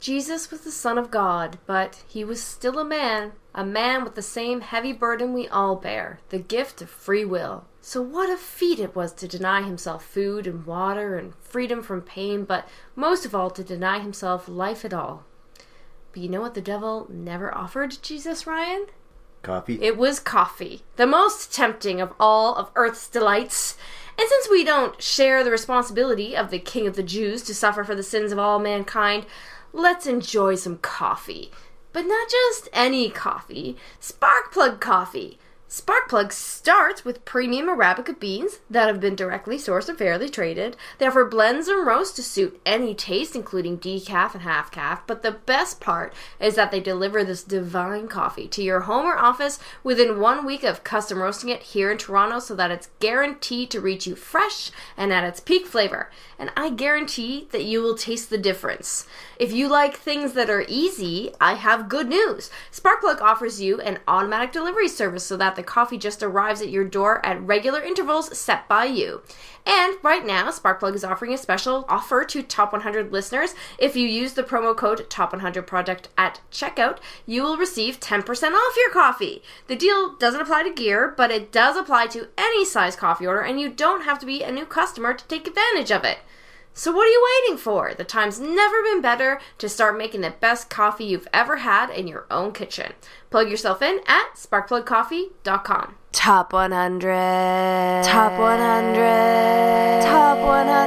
Jesus was the Son of God, but he was still a man with the same heavy burden we all bear, the gift of free will. So what a feat it was to deny himself food and water and freedom from pain, but most of all to deny himself life at all. But you know what the devil never offered Jesus, Ryan? Coffee. It was coffee, the most tempting of all of earth's delights. And since we don't share the responsibility of the King of the Jews to suffer for the sins of all mankind, let's enjoy some coffee. But not just any coffee, Sparkplug coffee. Sparkplug starts with premium Arabica beans that have been directly sourced and fairly traded. They offer blends and roasts to suit any taste, including decaf and half-calf. But the best part is that they deliver this divine coffee to your home or office within 1 week of custom roasting it here in Toronto, so that it's guaranteed to reach you fresh and at its peak flavor. And I guarantee that you will taste the difference. If you like things that are easy, I have good news. Sparkplug offers you an automatic delivery service so that the coffee just arrives at your door at regular intervals set by you. And right now, Sparkplug is offering a special offer to Top 100 listeners. If you use the promo code Top100Project at checkout, you will receive 10% off your coffee. The deal doesn't apply to gear, but it does apply to any size coffee order, and you don't have to be a new customer to take advantage of it. So what are you waiting for? The time's never been better to start making the best coffee you've ever had in your own kitchen. Plug yourself in at sparkplugcoffee.com. Top 100. Top 100. Top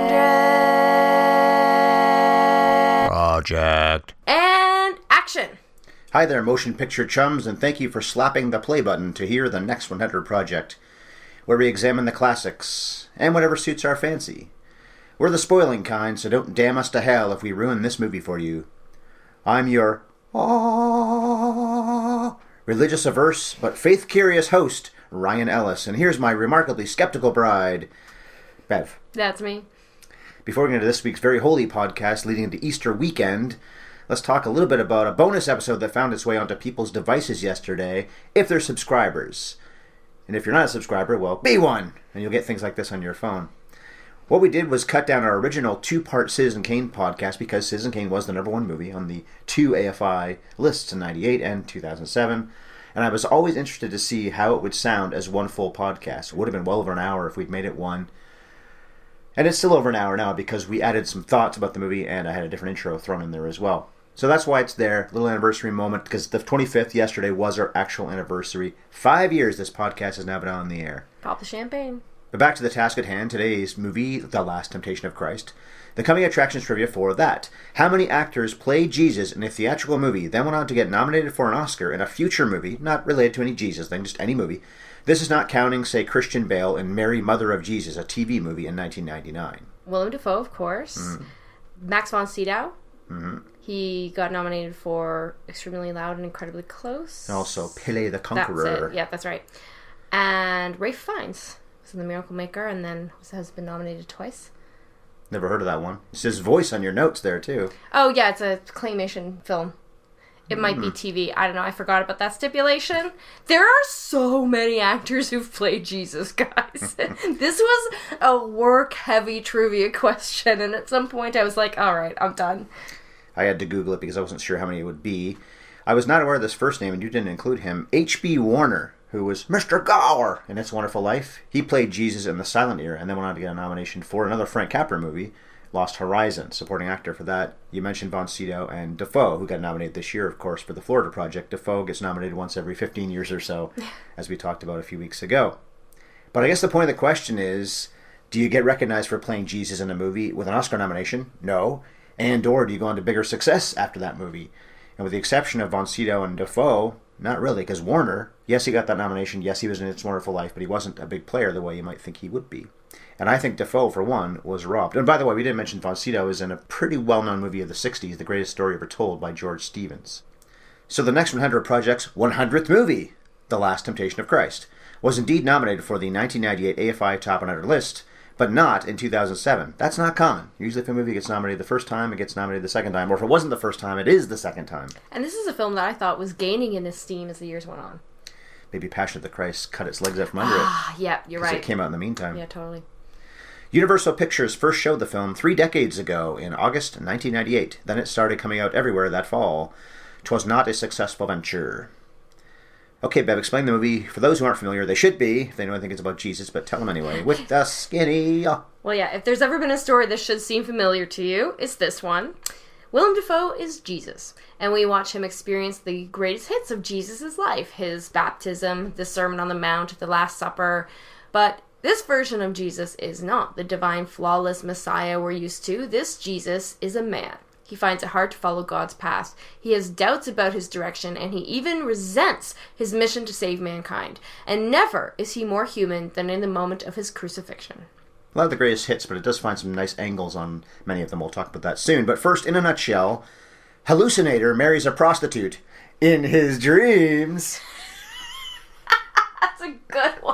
100. Project. And action. Hi there, motion picture chums, and thank you for slapping the play button to hear the Next 100 Project, where we examine the classics and whatever suits our fancy. We're the spoiling kind, so don't damn us to hell if we ruin this movie for you. I'm your religious averse but faith-curious host, Ryan Ellis, and here's my remarkably skeptical bride, Bev. That's me. Before we get into this week's very holy podcast leading into Easter weekend, let's talk a little bit about a bonus episode that found its way onto people's devices yesterday, if they're subscribers. And if you're not a subscriber, well, be one, and you'll get things like this on your phone. What we did was cut down our original 2-part Citizen Kane podcast because Citizen Kane was the #1 movie on the 2 AFI lists in 98 and 2007. And I was always interested to see how it would sound as one full podcast. It would have been well over an hour if we'd made it one. And it's still over an hour now because we added some thoughts about the movie and I had a different intro thrown in there as well. So that's why it's there. Little anniversary moment because the 25th yesterday was our actual anniversary. 5 years this podcast has now been on the air. Pop the champagne. But back to the task at hand, today's movie, The Last Temptation of Christ. The coming attractions trivia for that. How many actors played Jesus in a theatrical movie, then went on to get nominated for an Oscar in a future movie, not related to any Jesus thing, just any movie. This is not counting, say, Christian Bale in Mary, Mother of Jesus, a TV movie in 1999. Willem Dafoe, of course. Mm-hmm. Max von Sydow. Mm-hmm. He got nominated for Extremely Loud and Incredibly Close. And also Pele the Conqueror. That's it. Yeah, that's right. And Ralph Fiennes. The Miracle Maker, and then has been nominated twice. Never heard of that one. It says voice on your notes there, too. Oh, yeah, it's a claymation film. It might be TV. I don't know. I forgot about that stipulation. There are so many actors who've played Jesus, guys. This was a work-heavy trivia question, and at some point I was like, all right, I'm done. I had to Google it because I wasn't sure how many it would be. I was not aware of this first name, and you didn't include him. H.B. Warner, who was Mr. Gower in It's a Wonderful Life. He played Jesus in the silent era and then went on to get a nomination for another Frank Capra movie, Lost Horizon, supporting actor for that. You mentioned Von Sydow and Dafoe, who got nominated this year, of course, for the Florida Project. Dafoe gets nominated once every 15 years or so, as we talked about a few weeks ago. But I guess the point of the question is, do you get recognized for playing Jesus in a movie with an Oscar nomination? No. And or do you go on to bigger success after that movie? And with the exception of Von Sydow and Dafoe, not really, because Warner, yes, he got that nomination, yes, he was in It's a Wonderful Life, but he wasn't a big player the way you might think he would be. And I think Dafoe, for one, was robbed. And by the way, we didn't mention Von Sydow is in a pretty well-known movie of the 60s, The Greatest Story Ever Told by George Stevens. So the Next 100 Project's 100th movie, The Last Temptation of Christ, was indeed nominated for the 1998 AFI Top 100 list, but not in 2007. That's not common. Usually if a movie gets nominated the first time, it gets nominated the second time. Or if it wasn't the first time, it is the second time. And this is a film that I thought was gaining in esteem as the years went on. Maybe Passion of the Christ cut its legs out from under it. Ah, yeah, you're right. Because it came out in the meantime. Yeah, totally. Universal Pictures first showed the film 3 decades ago in August 1998. Then it started coming out everywhere that fall. 'Twas not a successful venture. Okay, Bev, explain the movie. For those who aren't familiar, they should be, if they don't think it's about Jesus, but tell them anyway. With the skinny... Well, yeah, if there's ever been a story that should seem familiar to you, it's this one. Willem Dafoe is Jesus, and we watch him experience the greatest hits of Jesus' life. His baptism, the Sermon on the Mount, the Last Supper. But this version of Jesus is not the divine, flawless Messiah we're used to. This Jesus is a man. He finds it hard to follow God's path. He has doubts about his direction, and he even resents his mission to save mankind. And never is he more human than in the moment of his crucifixion. A lot of the greatest hits, but it does find some nice angles on many of them. We'll talk about that soon. But first, in a nutshell, hallucinator marries a prostitute in his dreams. That's a good one.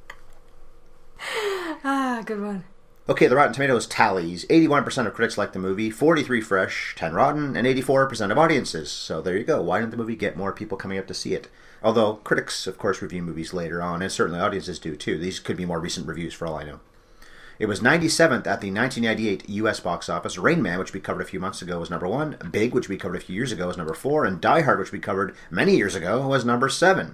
Good one. Okay, the Rotten Tomatoes tallies. 81% of critics like the movie, 43 fresh, 10 rotten, and 84% of audiences. So there you go. Why didn't the movie get more people coming up to see it? Although critics, of course, review movies later on, and certainly audiences do too. These could be more recent reviews for all I know. It was 97th at the 1998 U.S. box office. Rain Man, which we covered a few months ago, was number 1. Big, which we covered a few years ago, was number 4. And Die Hard, which we covered many years ago, was number 7.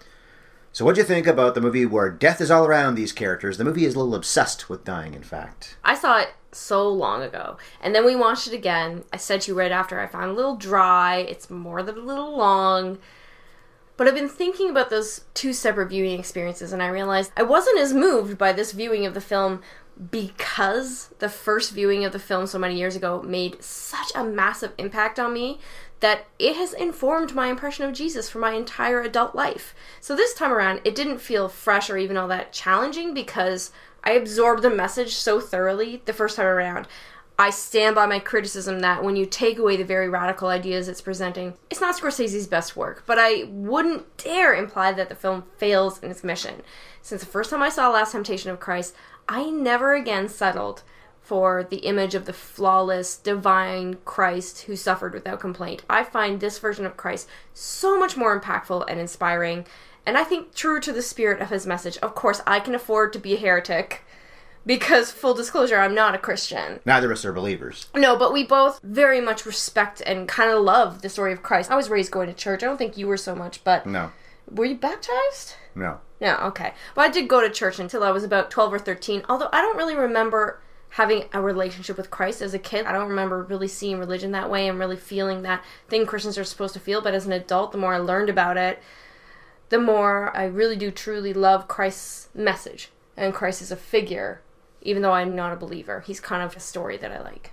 So what'd you think about the movie where death is all around these characters? The movie is a little obsessed with dying, in fact. I saw it so long ago. And then we watched it again. I said to you right after, I found it a little dry. It's more than a little long. But I've been thinking about those 2 separate viewing experiences, and I realized I wasn't as moved by this viewing of the film because the first viewing of the film so many years ago made such a massive impact on me that it has informed my impression of Jesus for my entire adult life. So this time around, it didn't feel fresh or even all that challenging because I absorbed the message so thoroughly the first time around. I stand by my criticism that when you take away the very radical ideas it's presenting, it's not Scorsese's best work, but I wouldn't dare imply that the film fails in its mission. Since the first time I saw Last Temptation of Christ, I never again settled for the image of the flawless, divine Christ who suffered without complaint. I find this version of Christ so much more impactful and inspiring, and I think true to the spirit of his message. Of course, I can afford to be a heretic, because, full disclosure, I'm not a Christian. Neither of us are believers. No, but we both very much respect and kind of love the story of Christ. I was raised going to church. I don't think you were so much, but... No. Were you baptized? No. No, okay. Well, I did go to church until I was about 12 or 13, although I don't really remember having a relationship with Christ as a kid. I don't remember really seeing religion that way and really feeling that thing Christians are supposed to feel, but as an adult, the more I learned about it, the more I really do truly love Christ's message. And Christ is a figure, even though I'm not a believer. He's kind of a story that I like.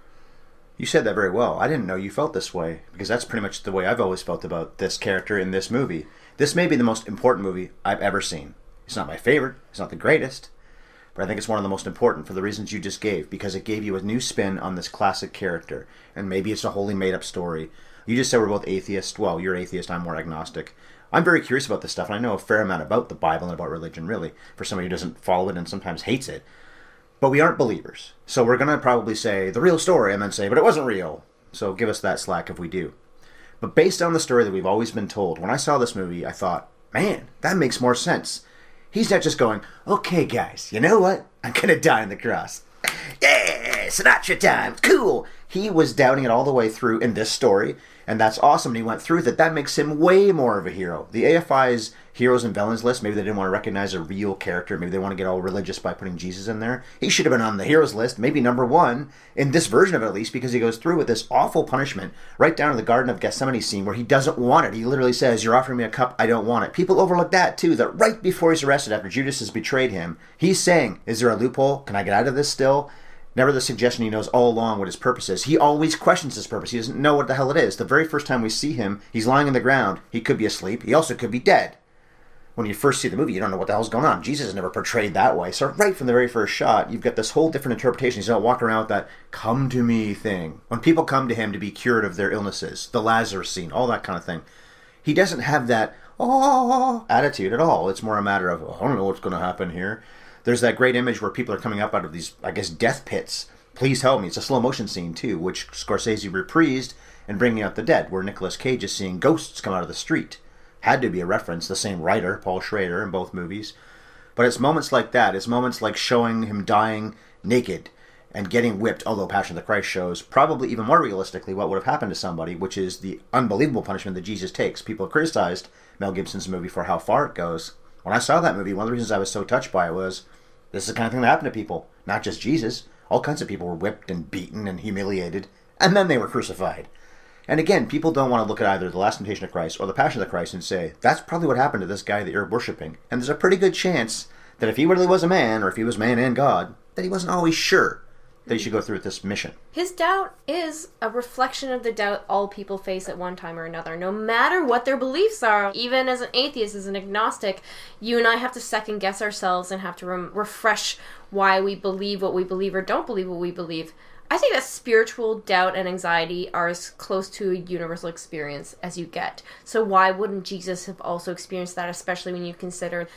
You said that very well. I didn't know you felt this way, because that's pretty much the way I've always felt about this character in this movie. This may be the most important movie I've ever seen. It's not my favorite, it's not the greatest, but I think it's one of the most important for the reasons you just gave, because it gave you a new spin on this classic character, and maybe it's a wholly made-up story. You just said we're both atheists. Well, you're atheist, I'm more agnostic. I'm very curious about this stuff, and I know a fair amount about the Bible and about religion, really, for somebody who doesn't follow it and sometimes hates it. But we aren't believers, so we're going to probably say the real story and then say, but it wasn't real. So give us that slack if we do. But based on the story that we've always been told, when I saw this movie, I thought, man, that makes more sense. He's not just going, okay, guys, you know what? I'm going to die on the cross. Yeah, Sinatra time. Cool. He was doubting it all the way through in this story, and that's awesome. And he went through that. That makes him way more of a hero. The AFI's heroes and villains list, maybe they didn't want to recognize a real character. Maybe they want to get all religious by putting Jesus in there. He should have been on the heroes list, maybe number 1, in this version of it at least, because he goes through with this awful punishment right down to the Garden of Gethsemane scene where he doesn't want it. He literally says, you're offering me a cup, I don't want it. People overlook that too, that right before he's arrested after Judas has betrayed him, he's saying, is there a loophole? Can I get out of this still? Never the suggestion he knows all along what his purpose is. He always questions his purpose. He doesn't know what the hell it is. The very first time we see him, he's lying on the ground. He could be asleep. He also could be dead. When you first see the movie, you don't know what the hell's going on. Jesus is never portrayed that way. So right from the very first shot, you've got this whole different interpretation. He's not walking around with that come to me thing. When people come to him to be cured of their illnesses, the Lazarus scene, all that kind of thing, he doesn't have that attitude at all. It's more a matter of, I don't know what's going to happen here. There's that great image where people are coming up out of these, I guess, death pits. Please help me. It's a slow motion scene, too, which Scorsese reprised in Bringing Out the Dead, where Nicolas Cage is seeing ghosts come out of the street. Had to be a reference. The same writer, Paul Schrader, in both movies. But it's moments like that. It's moments like showing him dying naked and getting whipped, although Passion of the Christ shows probably even more realistically what would have happened to somebody, which is the unbelievable punishment that Jesus takes. People have criticized Mel Gibson's movie for how far it goes. When I saw that movie, one of the reasons I was so touched by it was, this is the kind of thing that happened to people. Not just Jesus. All kinds of people were whipped and beaten and humiliated, and then they were crucified. And again, people don't want to look at either The Last Temptation of Christ or The Passion of the Christ and say, that's probably what happened to this guy that you're worshiping. And there's a pretty good chance that if he really was a man, or if he was man and God, that he wasn't always sure that he should go through with this mission. His doubt is a reflection of the doubt all people face at one time or another. No matter what their beliefs are, even as an atheist, as an agnostic, you and I have to second guess ourselves and have to refresh why we believe what we believe or don't believe what we believe. I think that spiritual doubt and anxiety are as close to a universal experience as you get. So why wouldn't Jesus have also experienced that, especially when you consider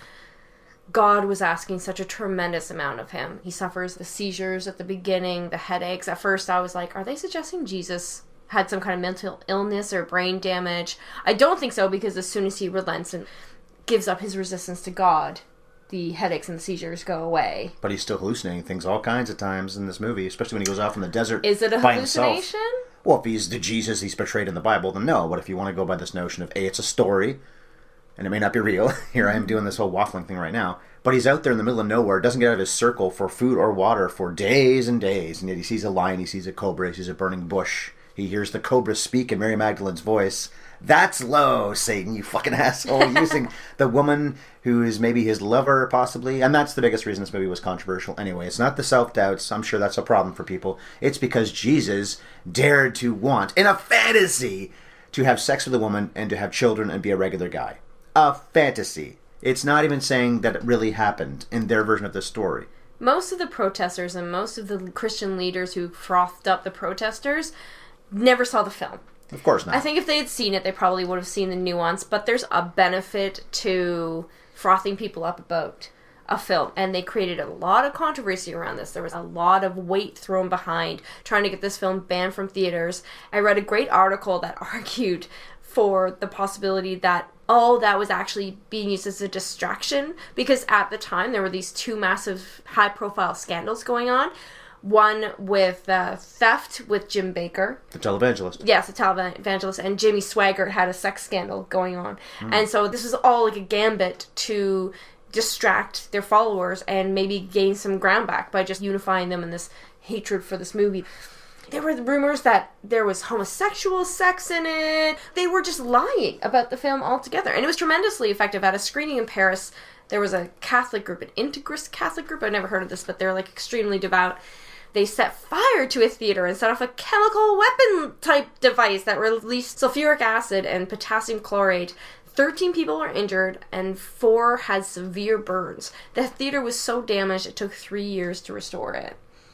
God was asking such a tremendous amount of him. He suffers the seizures at the beginning, the headaches. At first I was like, are they suggesting Jesus had some kind of mental illness or brain damage? I don't think so, because as soon as he relents and gives up his resistance to God, the headaches and the seizures go away. But he's still hallucinating things all kinds of times in this movie, especially when he goes off in the desert Is it a by hallucination? himself. Well, if he's the Jesus he's portrayed in the Bible, then no. But if you want to go by this notion of, A, it's a story, and it may not be real. Here I am doing this whole waffling thing right now. But he's out there in the middle of nowhere, doesn't get out of his circle for food or water for days and days. And yet he sees a lion, he sees a cobra, he sees a burning bush. He hears the cobra speak in Mary Magdalene's voice. That's low, Satan, you fucking asshole. Using the woman who is maybe his lover, possibly. And that's the biggest reason this movie was controversial anyway. It's not the self-doubts. I'm sure that's a problem for people. It's because Jesus dared to want, in a fantasy, to have sex with a woman and to have children and be a regular guy. A fantasy. It's not even saying that it really happened in their version of the story. Most of the protesters and most of the Christian leaders who frothed up the protesters never saw the film. Of course not. I think if they had seen it, they probably would have seen the nuance, but there's a benefit to frothing people up about a film, and they created a lot of controversy around this. There was a lot of weight thrown behind trying to get this film banned from theaters. I read a great article that argued for the possibility that that was actually being used as a distraction, because at the time there were these two massive high-profile scandals going on. One with theft with Jim Baker. The televangelist. Yes, the televangelist. And Jimmy Swaggart had a sex scandal going on. And so this was all like a gambit to distract their followers and maybe gain some ground back by just unifying them in this hatred for this movie. There were rumors that there was homosexual sex in it. They were just lying about the film altogether. And it was tremendously effective. At a screening in Paris, there was a Catholic group, an Integrist Catholic group. I've never heard of this, but they're like extremely devout. They set fire to a theater and set off a chemical weapon type device that released sulfuric acid and potassium chlorate. 13 people were injured and 4 had severe burns. The theater was so damaged it took 3 years to restore it.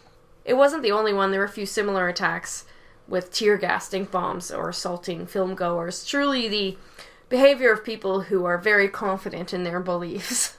It wasn't the only one. There were a few similar attacks with tear gas, stink bombs, or assaulting film goers. Truly the behavior of people who are very confident in their beliefs.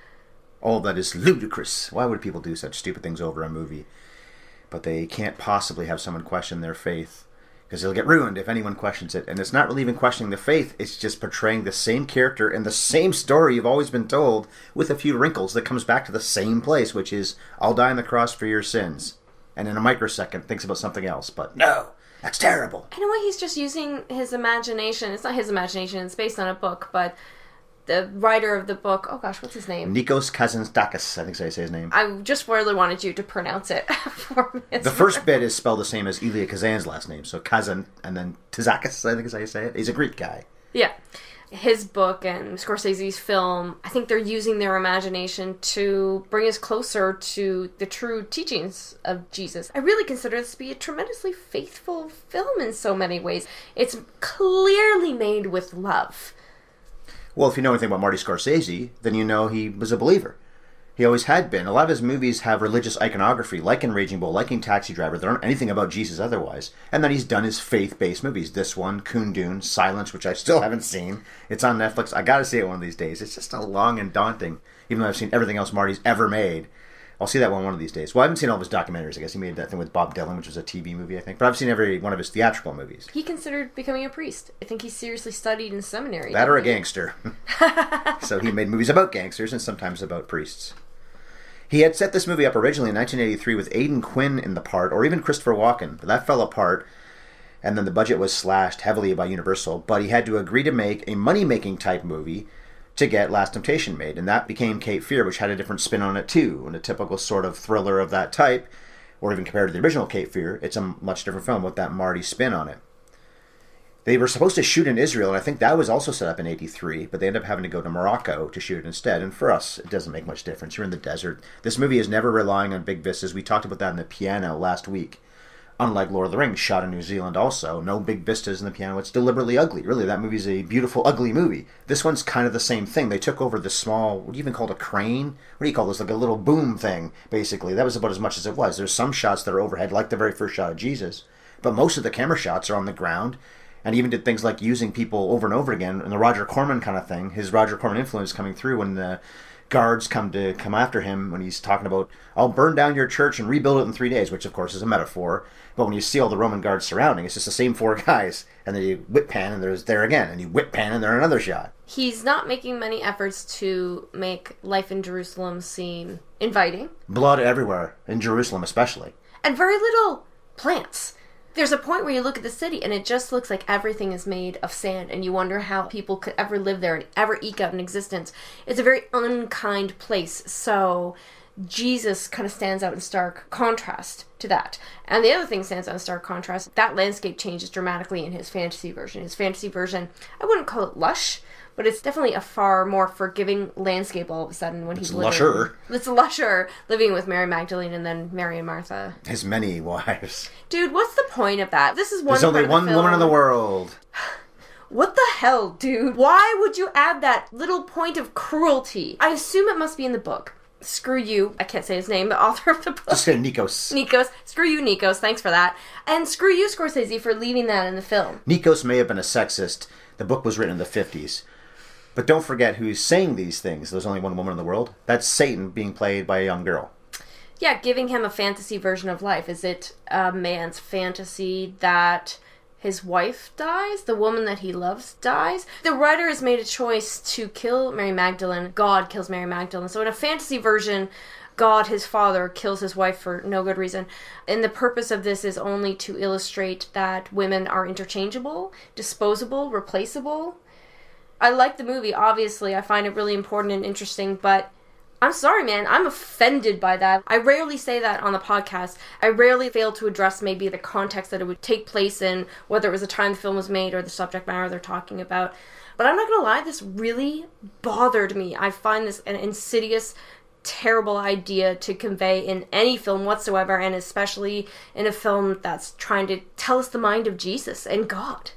All that is ludicrous. Why would people do such stupid things over a movie? But they can't possibly have someone question their faith, because they'll get ruined if anyone questions it. And it's not really even questioning the faith, it's just portraying the same character and the same story you've always been told, with a few wrinkles that comes back to the same place, which is, I'll die on the cross for your sins. And in a microsecond thinks about something else. But no, that's terrible. In a way, he's just using his imagination. It's not his imagination, it's based on a book, but the writer of the book, oh gosh, what's his name? Nikos Kazantzakis, I think so I say his name. I just really wanted you to pronounce it for me. The first bit is spelled the same as Elia Kazan's last name, so Kazan, and then Tzakis, I think is how you say it. He's a Greek guy. Yeah. His book and Scorsese's film, I think they're using their imagination to bring us closer to the true teachings of Jesus. I really consider this to be a tremendously faithful film in so many ways. It's clearly made with love. Well, if you know anything about Marty Scorsese, then you know he was a believer. He always had been. A lot of his movies have religious iconography, like in Raging Bull, like in Taxi Driver. There aren't anything about Jesus otherwise. And then he's done his faith-based movies. This one, Kundun, Silence, which I still haven't seen. It's on Netflix. I gotta see it one of these days. It's just long and daunting, even though I've seen everything else Marty's ever made. I'll see that one of these days. Well, I haven't seen all of his documentaries, I guess. He made that thing with Bob Dylan, which was a TV movie, I think. But I've seen every one of his theatrical movies. He considered becoming a priest. I think he seriously studied in seminary. That or a gangster. So he made movies about gangsters and sometimes about priests. He had set this movie up originally in 1983 with Aidan Quinn in the part, or even Christopher Walken. But that fell apart, and then the budget was slashed heavily by Universal. But he had to agree to make a money-making type movie to get Last Temptation made, and that became Cape Fear, which had a different spin on it too, and a typical sort of thriller of that type, or even compared to the original Cape Fear, it's a much different film with that Marty spin on it. They were supposed to shoot in Israel, and I think that was also set up in 83, but they ended up having to go to Morocco to shoot it instead, and for us, it doesn't make much difference. You're in the desert. This movie is never relying on big vistas. We talked about that in The Piano last week. Unlike Lord of the Rings, shot in New Zealand also. No big vistas in The Piano. It's deliberately ugly. Really, that movie's a beautiful, ugly movie. This one's kind of the same thing. They took over this small, what do you even call it, a crane? What do you call this? Like a little boom thing, basically. That was about as much as it was. There's some shots that are overhead, like the very first shot of Jesus. But most of the camera shots are on the ground. And even did things like using people over and over again. And the Roger Corman kind of thing. His Roger Corman influence coming through when the guards come after him when he's talking about, I'll burn down your church and rebuild it in 3 days, which of course is a metaphor. But when you see all the Roman guards surrounding, it's just the same 4 guys. And then you whip pan and there's there again. And you whip pan and there's another shot. He's not making many efforts to make life in Jerusalem seem inviting. Blood everywhere, in Jerusalem especially. And very little plants. There's a point where you look at the city and it just looks like everything is made of sand, and you wonder how people could ever live there and ever eke out an existence. It's a very unkind place, so Jesus kind of stands out in stark contrast to that. And the other thing stands out in stark contrast, that landscape changes dramatically in his fantasy version. His fantasy version, I wouldn't call it lush, but it's definitely a far more forgiving landscape all of a sudden when he's living. Lusher. It's lusher, living with Mary Magdalene and then Mary and Martha. His many wives. Dude, what's the point of that? This is one. There's only one woman in the world. What the hell, dude? Why would you add that little point of cruelty? I assume it must be in the book. Screw you. I can't say his name, the author of the book. Just say Nikos. Nikos. Screw you, Nikos. Thanks for that. And screw you, Scorsese, for leaving that in the film. Nikos may have been a sexist. The book was written in the 50s. But don't forget who's saying these things. There's only one woman in the world. That's Satan being played by a young girl. Yeah, giving him a fantasy version of life. Is it a man's fantasy that his wife dies? The woman that he loves dies? The writer has made a choice to kill Mary Magdalene. God kills Mary Magdalene. So in a fantasy version, God, his father, kills his wife for no good reason. And the purpose of this is only to illustrate that women are interchangeable, disposable, replaceable. I like the movie, obviously. I find it really important and interesting, but I'm sorry, man. I'm offended by that. I rarely say that on the podcast. I rarely fail to address maybe the context that it would take place in, whether it was the time the film was made or the subject matter they're talking about. But I'm not going to lie, this really bothered me. I find this an insidious, terrible idea to convey in any film whatsoever, and especially in a film that's trying to tell us the mind of Jesus and God.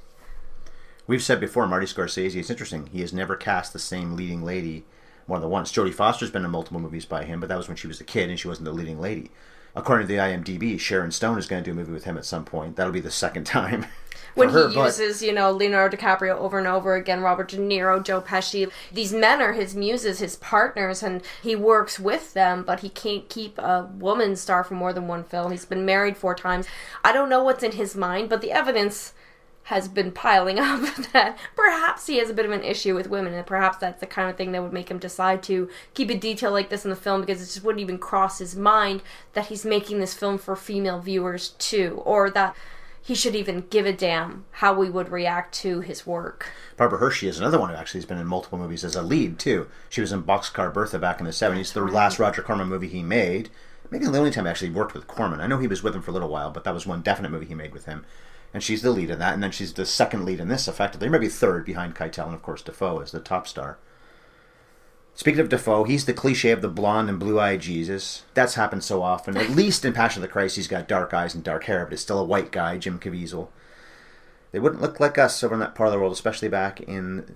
We've said before, Marty Scorsese, it's interesting, he has never cast the same leading lady more than once. Jodie Foster's been in multiple movies by him, but that was when she was a kid and she wasn't the leading lady. According to the IMDb, Sharon Stone is going to do a movie with him at some point. That'll be the second time. When he uses, Leonardo DiCaprio over and over again, Robert De Niro, Joe Pesci. These men are his muses, his partners, and he works with them, but he can't keep a woman star for more than one film. He's been married 4 times. I don't know what's in his mind, but the evidence has been piling up that perhaps he has a bit of an issue with women, and perhaps that's the kind of thing that would make him decide to keep a detail like this in the film, because it just wouldn't even cross his mind that he's making this film for female viewers too, or that he should even give a damn how we would react to his work. Barbara Hershey is another one who actually has been in multiple movies as a lead too. She was in Boxcar Bertha back in the 70s, the last Roger Corman movie he made. Maybe the only time I actually worked with Corman. I know he was with him for a little while, but that was one definite movie he made with him. And she's the lead in that, and then she's the second lead in this, effectively. Maybe third behind Keitel, and of course Dafoe is the top star. Speaking of Dafoe, he's the cliche of the blonde and blue-eyed Jesus. That's happened so often. At least in Passion of the Christ, he's got dark eyes and dark hair, but it's still a white guy, Jim Caviezel. They wouldn't look like us over in that part of the world, especially back in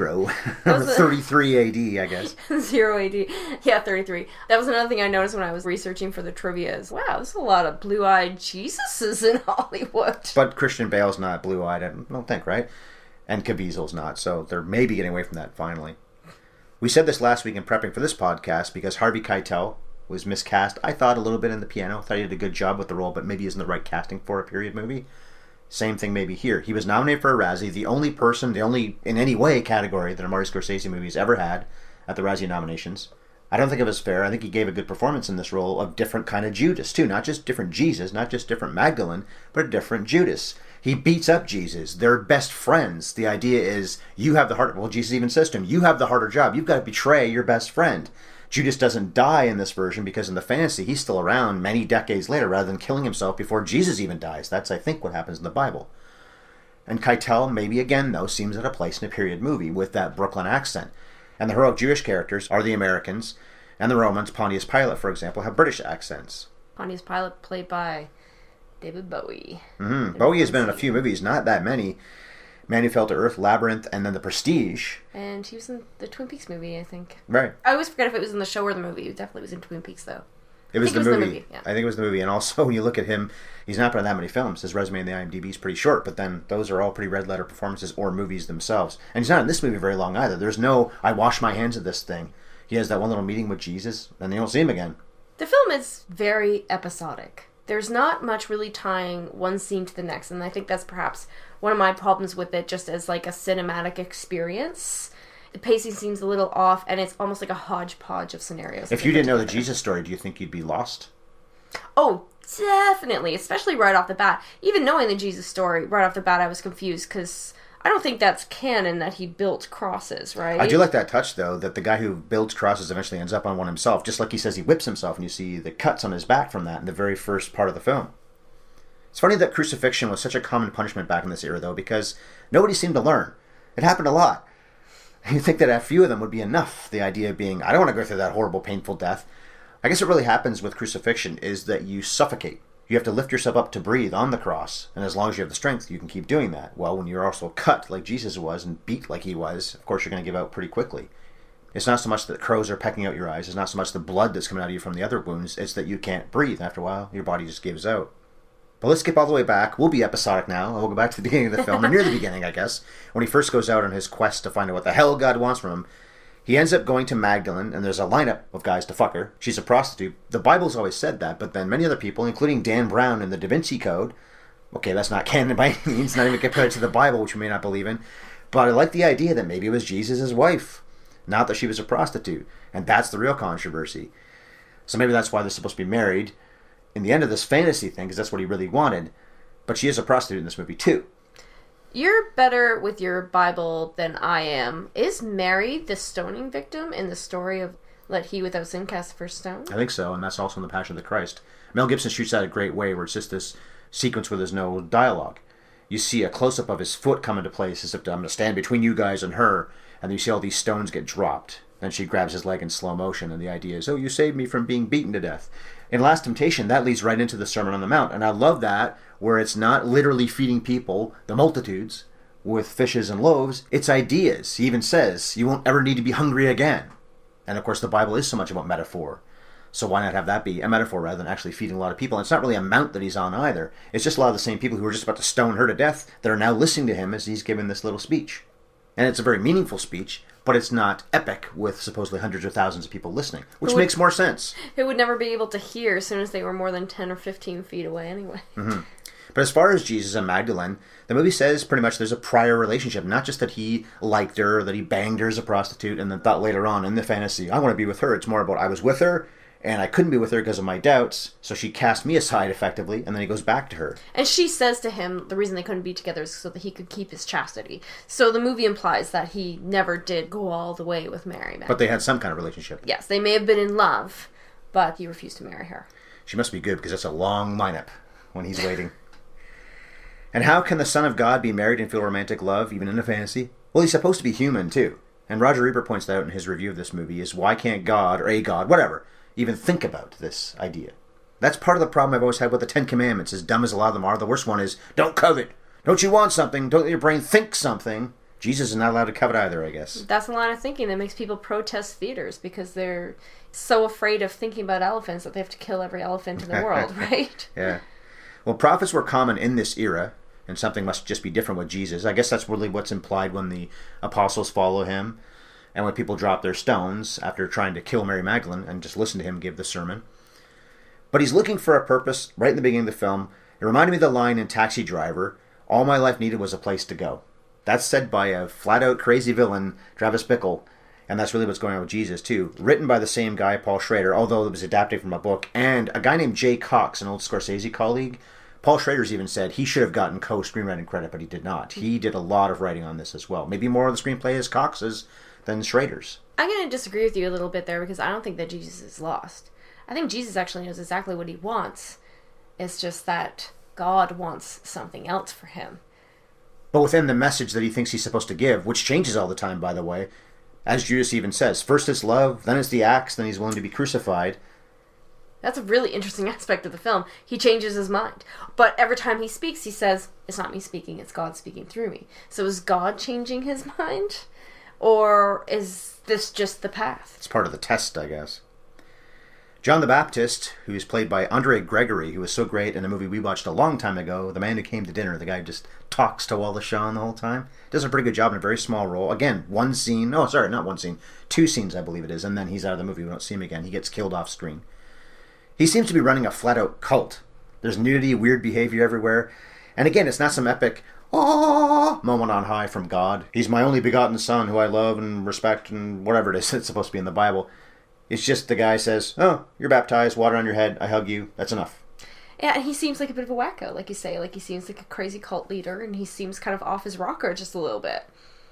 33 AD, I guess. 0 AD. Yeah, 33. That was another thing I noticed when I was researching for the trivia is, wow, there's a lot of blue-eyed Jesuses in Hollywood. But Christian Bale's not blue-eyed, I don't think, right? And Caviezel's not, so they're maybe getting away from that finally. We said this last week in prepping for this podcast because Harvey Keitel, was miscast. I thought a little bit in The Piano. I thought he did a good job with the role, but maybe isn't the right casting for a period movie. Same thing maybe here. He was nominated for a Razzie, the only in any way category that a Martin Scorsese movie has ever had at the Razzie nominations. I don't think it was fair. I think he gave a good performance in this role of different kind of Judas too. Not just different Jesus, not just different Magdalene, but a different Judas. He beats up Jesus. They're best friends. The idea is you have the harder... Well, Jesus even says to him, you have the harder job. You've got to betray your best friend. Judas doesn't die in this version because in the fantasy, he's still around many decades later rather than killing himself before Jesus even dies. That's, I think, what happens in the Bible. And Keitel, maybe again, though, seems at a place in a period movie with that Brooklyn accent. And the heroic Jewish characters are the Americans, and the Romans, Pontius Pilate, for example, have British accents. Pontius Pilate played by David Bowie. Bowie has been in a few movies, not that many. Man Who Fell to Earth, Labyrinth, and then The Prestige. And he was in the Twin Peaks movie, I think. Right. I always forget if it was in the show or the movie. He definitely was in Twin Peaks, though. It was the movie. Yeah. I think it was the movie. And also, when you look at him, he's not been in that many films. His resume in the IMDb is pretty short, but then those are all pretty red-letter performances or movies themselves. And he's not in this movie very long either. There's no, I wash my hands of this thing. He has that one little meeting with Jesus, and they don't see him again. The film is very episodic. There's not much really tying one scene to the next, and I think that's perhaps one of my problems with it, just as like a cinematic experience. The pacing seems a little off, and it's almost like a hodgepodge of scenarios. If you didn't know the Jesus story, do you think you'd be lost? Oh, definitely, especially right off the bat. Even knowing the Jesus story, right off the bat, I was confused, because I don't think that's canon that he built crosses, right? I do like that touch, though, that the guy who builds crosses eventually ends up on one himself, just like he says he whips himself, and you see the cuts on his back from that in the very first part of the film. It's funny that crucifixion was such a common punishment back in this era, though, because nobody seemed to learn. It happened a lot. You'd think that a few of them would be enough, the idea being, I don't want to go through that horrible, painful death. I guess what really happens with crucifixion is that you suffocate. You have to lift yourself up to breathe on the cross, and as long as you have the strength, you can keep doing that. Well, when you're also cut like Jesus was and beat like he was, of course you're going to give out pretty quickly. It's not so much that crows are pecking out your eyes, it's not so much the blood that's coming out of you from the other wounds, it's that you can't breathe. After a while, your body just gives out. But let's skip all the way back. We'll be episodic now, and we'll go back to the beginning of the film, or near the beginning, I guess, when he first goes out on his quest to find out what the hell God wants from him. He ends up going to Magdalene, and there's a lineup of guys to fuck her. She's a prostitute. The Bible's always said that, but then many other people, including Dan Brown in the Da Vinci Code, okay, that's not canon by any means, not even compared to the Bible, which we may not believe in, but I like the idea that maybe it was Jesus' wife, not that she was a prostitute, and that's the real controversy. So maybe that's why they're supposed to be married in the end of this fantasy thing, because that's what he really wanted, but she is a prostitute in this movie too. You're better with your Bible than I am. Is Mary the stoning victim in the story of Let He Without Sin Cast the First Stone? I think so, and that's also in The Passion of the Christ. Mel Gibson shoots that a great way, where it's just this sequence where there's no dialogue. You see a close-up of his foot come into place, as if I'm going to stand between you guys and her, and then you see all these stones get dropped. Then she grabs his leg in slow motion, and the idea is, oh, you saved me from being beaten to death. In Last Temptation, that leads right into the Sermon on the Mount, and I love that, where it's not literally feeding people, the multitudes, with fishes and loaves. It's ideas. He even says, you won't ever need to be hungry again. And of course, the Bible is so much about metaphor. So why not have that be a metaphor rather than actually feeding a lot of people? And it's not really a mount that he's on either. It's just a lot of the same people who were just about to stone her to death that are now listening to him as he's giving this little speech. And it's a very meaningful speech, but it's not epic with supposedly hundreds or thousands of people listening, which makes more sense. Who would never be able to hear as soon as they were more than 10 or 15 feet away anyway. Mm-hmm. But as far as Jesus and Magdalene, the movie says pretty much there's a prior relationship. Not just that he liked her, that he banged her as a prostitute, and then thought later on in the fantasy, I want to be with her. It's more about I was with her, and I couldn't be with her because of my doubts, so she cast me aside effectively, and then he goes back to her. And she says to him the reason they couldn't be together is so that he could keep his chastity. So the movie implies that he never did go all the way with Mary. But they had some kind of relationship. Yes, they may have been in love, but he refused to marry her. She must be good, because that's a long lineup when he's waiting. And how can the Son of God be married and feel romantic love, even in a fantasy? Well, he's supposed to be human, too. And Roger Ebert points that out in his review of this movie, is why can't God, or a God, whatever, even think about this idea? That's part of the problem I've always had with the Ten Commandments, as dumb as a lot of them are. The worst one is, don't covet. Don't you want something? Don't let your brain think something. Jesus is not allowed to covet either, I guess. That's a line of thinking that makes people protest theaters, because they're so afraid of thinking about elephants that they have to kill every elephant in the world, right? Yeah. Well, prophets were common in this era, and something must just be different with Jesus. I guess that's really what's implied when the apostles follow him. and when people drop their stones after trying to kill Mary Magdalene and just listen to him give the sermon. But he's looking for a purpose right in the beginning of the film. It reminded me of the line in Taxi Driver, "All my life needed was a place to go." That's said by a flat-out crazy villain, Travis Bickle, and that's really what's going on with Jesus, too. Written by the same guy, Paul Schrader, although it was adapted from a book, and a guy named Jay Cox, an old Scorsese colleague. Paul Schrader's even said he should have gotten co-screenwriting credit, but he did not. He did a lot of writing on this as well. Maybe more of the screenplay is Cox's than Schrader's. I'm going to disagree with you a little bit there because I don't think that Jesus is lost. I think Jesus actually knows exactly what he wants. It's just that God wants something else for him. But within the message that he thinks he's supposed to give, which changes all the time, by the way, as Judas even says, first it's love, then it's the axe, then he's willing to be crucified. That's a really interesting aspect of the film. He changes his mind. But every time he speaks, he says, it's not me speaking, it's God speaking through me. So is God changing his mind? Or is this just the path? It's part of the test, I guess. John the Baptist, who's played by Andre Gregory, who was so great in a movie we watched a long time ago, The Man Who Came to Dinner, the guy who just talks to Wallace Shawn the whole time, does a pretty good job in a very small role. Again, two scenes, I believe it is, and then he's out of the movie. We don't see him again. He gets killed off screen. He seems to be running a flat-out cult. There's nudity, weird behavior everywhere. And again, it's not some epic, moment on high from God. He's my only begotten son who I love and respect and whatever it is it's supposed to be in the Bible. It's just the guy says, oh, you're baptized, water on your head, I hug you, that's enough. Yeah, and he seems like a bit of a wacko, like you say. Like he seems like a crazy cult leader, and he seems kind of off his rocker just a little bit.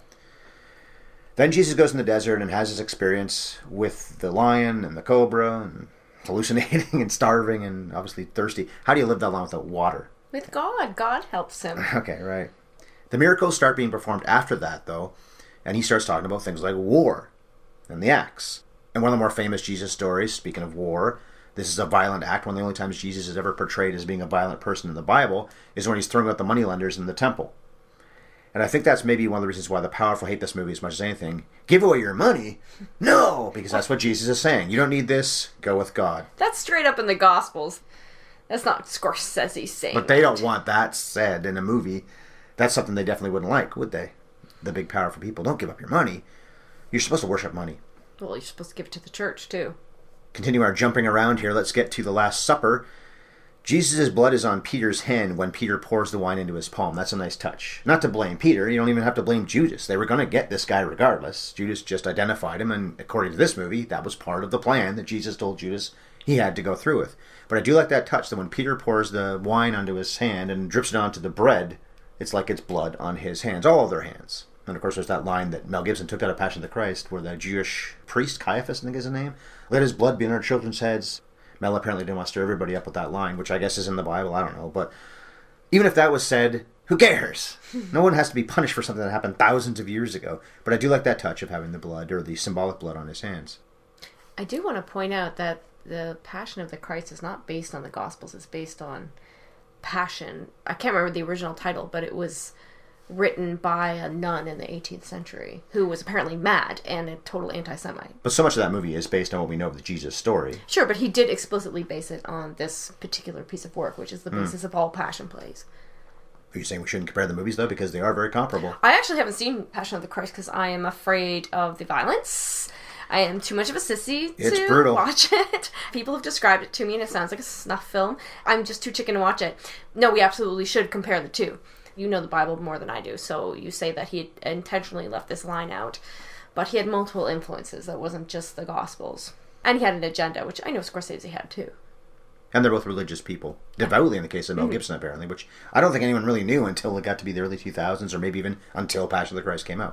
Then Jesus goes in the desert and has his experience with the lion and the cobra and hallucinating and starving and obviously thirsty. How do you live that long without water? With God. God helps him. Okay, right. The miracles start being performed after that, though, and he starts talking about things like war and the axe. And one of the more famous Jesus stories, speaking of war, this is a violent act. One of the only times Jesus is ever portrayed as being a violent person in the Bible is when he's throwing out the moneylenders in the temple. And I think that's maybe one of the reasons why the powerful hate this movie as much as anything. Give away your money? No! Because that's what Jesus is saying. You don't need this. Go with God. That's straight up in the Gospels. That's not Scorsese saying. But they don't want that said in a movie. That's something they definitely wouldn't like, would they? The big powerful people. Don't give up your money. You're supposed to worship money. Well, you're supposed to give it to the church, too. Continue our jumping around here. Let's get to the Last Supper. Jesus' blood is on Peter's hand when Peter pours the wine into his palm. That's a nice touch. Not to blame Peter. You don't even have to blame Judas. They were going to get this guy regardless. Judas just identified him, and according to this movie, that was part of the plan that Jesus told Judas he had to go through with. But I do like that touch that when Peter pours the wine onto his hand and drips it onto the bread, it's like it's blood on his hands, all of their hands. And of course there's that line that Mel Gibson took out of Passion of the Christ where the Jewish priest, Caiaphas I think is his name, let his blood be on our children's heads. Mel apparently didn't want to stir everybody up with that line, which I guess is in the Bible, I don't know. But even if that was said, who cares? No one has to be punished for something that happened thousands of years ago. But I do like that touch of having the blood, or the symbolic blood on his hands. I do want to point out that the Passion of the Christ is not based on the Gospels. It's based on Passion. I can't remember the original title, but it was written by a nun in the 18th century who was apparently mad and a total anti-Semite. But so much of that movie is based on what we know of the Jesus story. Sure, but he did explicitly base it on this particular piece of work, which is the basis of all Passion plays. Are you saying we shouldn't compare the movies, though? Because they are very comparable. I actually haven't seen Passion of the Christ because I am afraid of the violence. I am too much of a sissy to brutal. Watch it. People have described it to me and it sounds like a snuff film. I'm just too chicken to watch it. No, we absolutely should compare the two. You know the Bible more than I do, so you say that he intentionally left this line out. But he had multiple influences. That wasn't just the Gospels. And he had an agenda, which I know Scorsese had too. And they're both religious people. Devoutly in the case of Mel Gibson, apparently, which I don't think anyone really knew until it got to be the early 2000s, or maybe even until Passion of the Christ came out.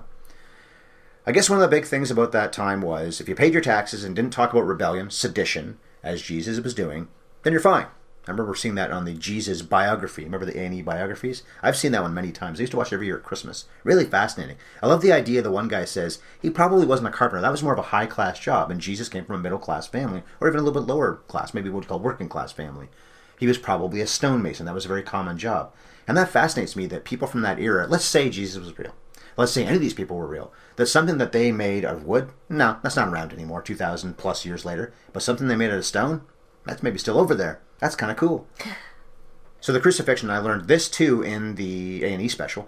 I guess one of the big things about that time was, if you paid your taxes and didn't talk about rebellion, sedition, as Jesus was doing, then you're fine. I remember seeing that on the Jesus biography. Remember the A&E biographies? I've seen that one many times. I used to watch it every year at Christmas. Really fascinating. I love the idea the one guy says he probably wasn't a carpenter. That was more of a high-class job, and Jesus came from a middle-class family, or even a little bit lower class, maybe what we call working-class family. He was probably a stonemason. That was a very common job. And that fascinates me that people from that era, let's say Jesus was real. Let's say any of these people were real. That something that they made out of wood, no, that's not around anymore, 2,000 plus years later. But something they made out of stone, that's maybe still over there. That's kind of cool. So the crucifixion, I learned this too in the A&E special.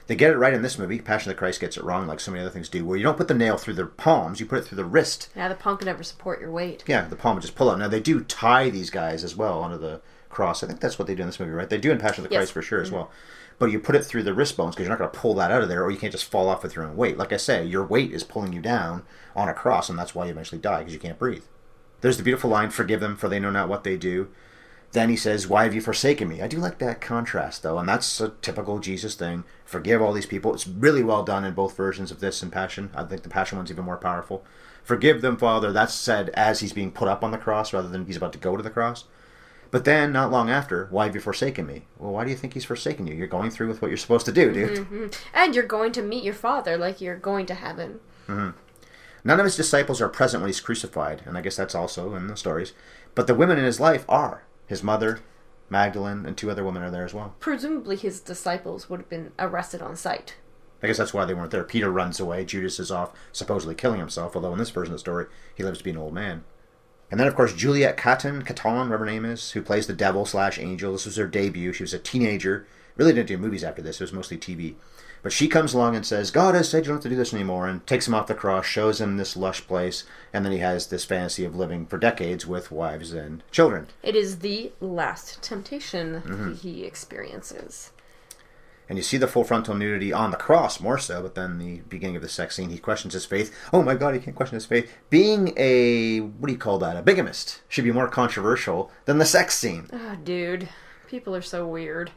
They get it right in this movie. Passion of the Christ gets it wrong, like so many other things do, where you don't put the nail through their palms, you put it through the wrist. Yeah, the palm can never support your weight. Yeah, the palm would just pull out. Now, they do tie these guys as well onto the cross. I think that's what they do in this movie, right? They do in Passion of the Christ for sure as well. But you put it through the wrist bones because you're not going to pull that out of there, or you can't just fall off with your own weight. Like I say, your weight is pulling you down on a cross, and that's why you eventually die, because you can't breathe. There's the beautiful line, "Forgive them, for they know not what they do." Then he says, "Why have you forsaken me?" I do like that contrast, though, and that's a typical Jesus thing. Forgive all these people. It's really well done in both versions of this and Passion. I think the Passion one's even more powerful. "Forgive them, Father." That's said as he's being put up on the cross rather than he's about to go to the cross. But then, not long after, "Why have you forsaken me?" Well, why do you think he's forsaken you? You're going through with what you're supposed to do, dude. Mm-hmm. And you're going to meet your Father, like you're going to heaven. Mm-hmm. None of his disciples are present when he's crucified, and I guess that's also in the stories. But the women in his life are. His mother, Magdalene, and 2 other women are there as well. Presumably his disciples would have been arrested on sight. I guess that's why they weren't there. Peter runs away. Judas is off, supposedly killing himself, although in this version of the story, he lives to be an old man. And then, of course, Juliette Caton, whatever her name is, who plays the devil/angel. This was her debut. She was a teenager. Really didn't do movies after this. It was mostly TV. But she comes along and says, "God has said you don't have to do this anymore," and takes him off the cross, shows him this lush place, and then he has this fantasy of living for decades with wives and children. It is the last temptation he experiences. And you see the full frontal nudity on the cross more so, but then the beginning of the sex scene, he questions his faith. Oh my God, he can't question his faith. Being a, what do you call that, a bigamist should be more controversial than the sex scene. Oh, dude. People are so weird.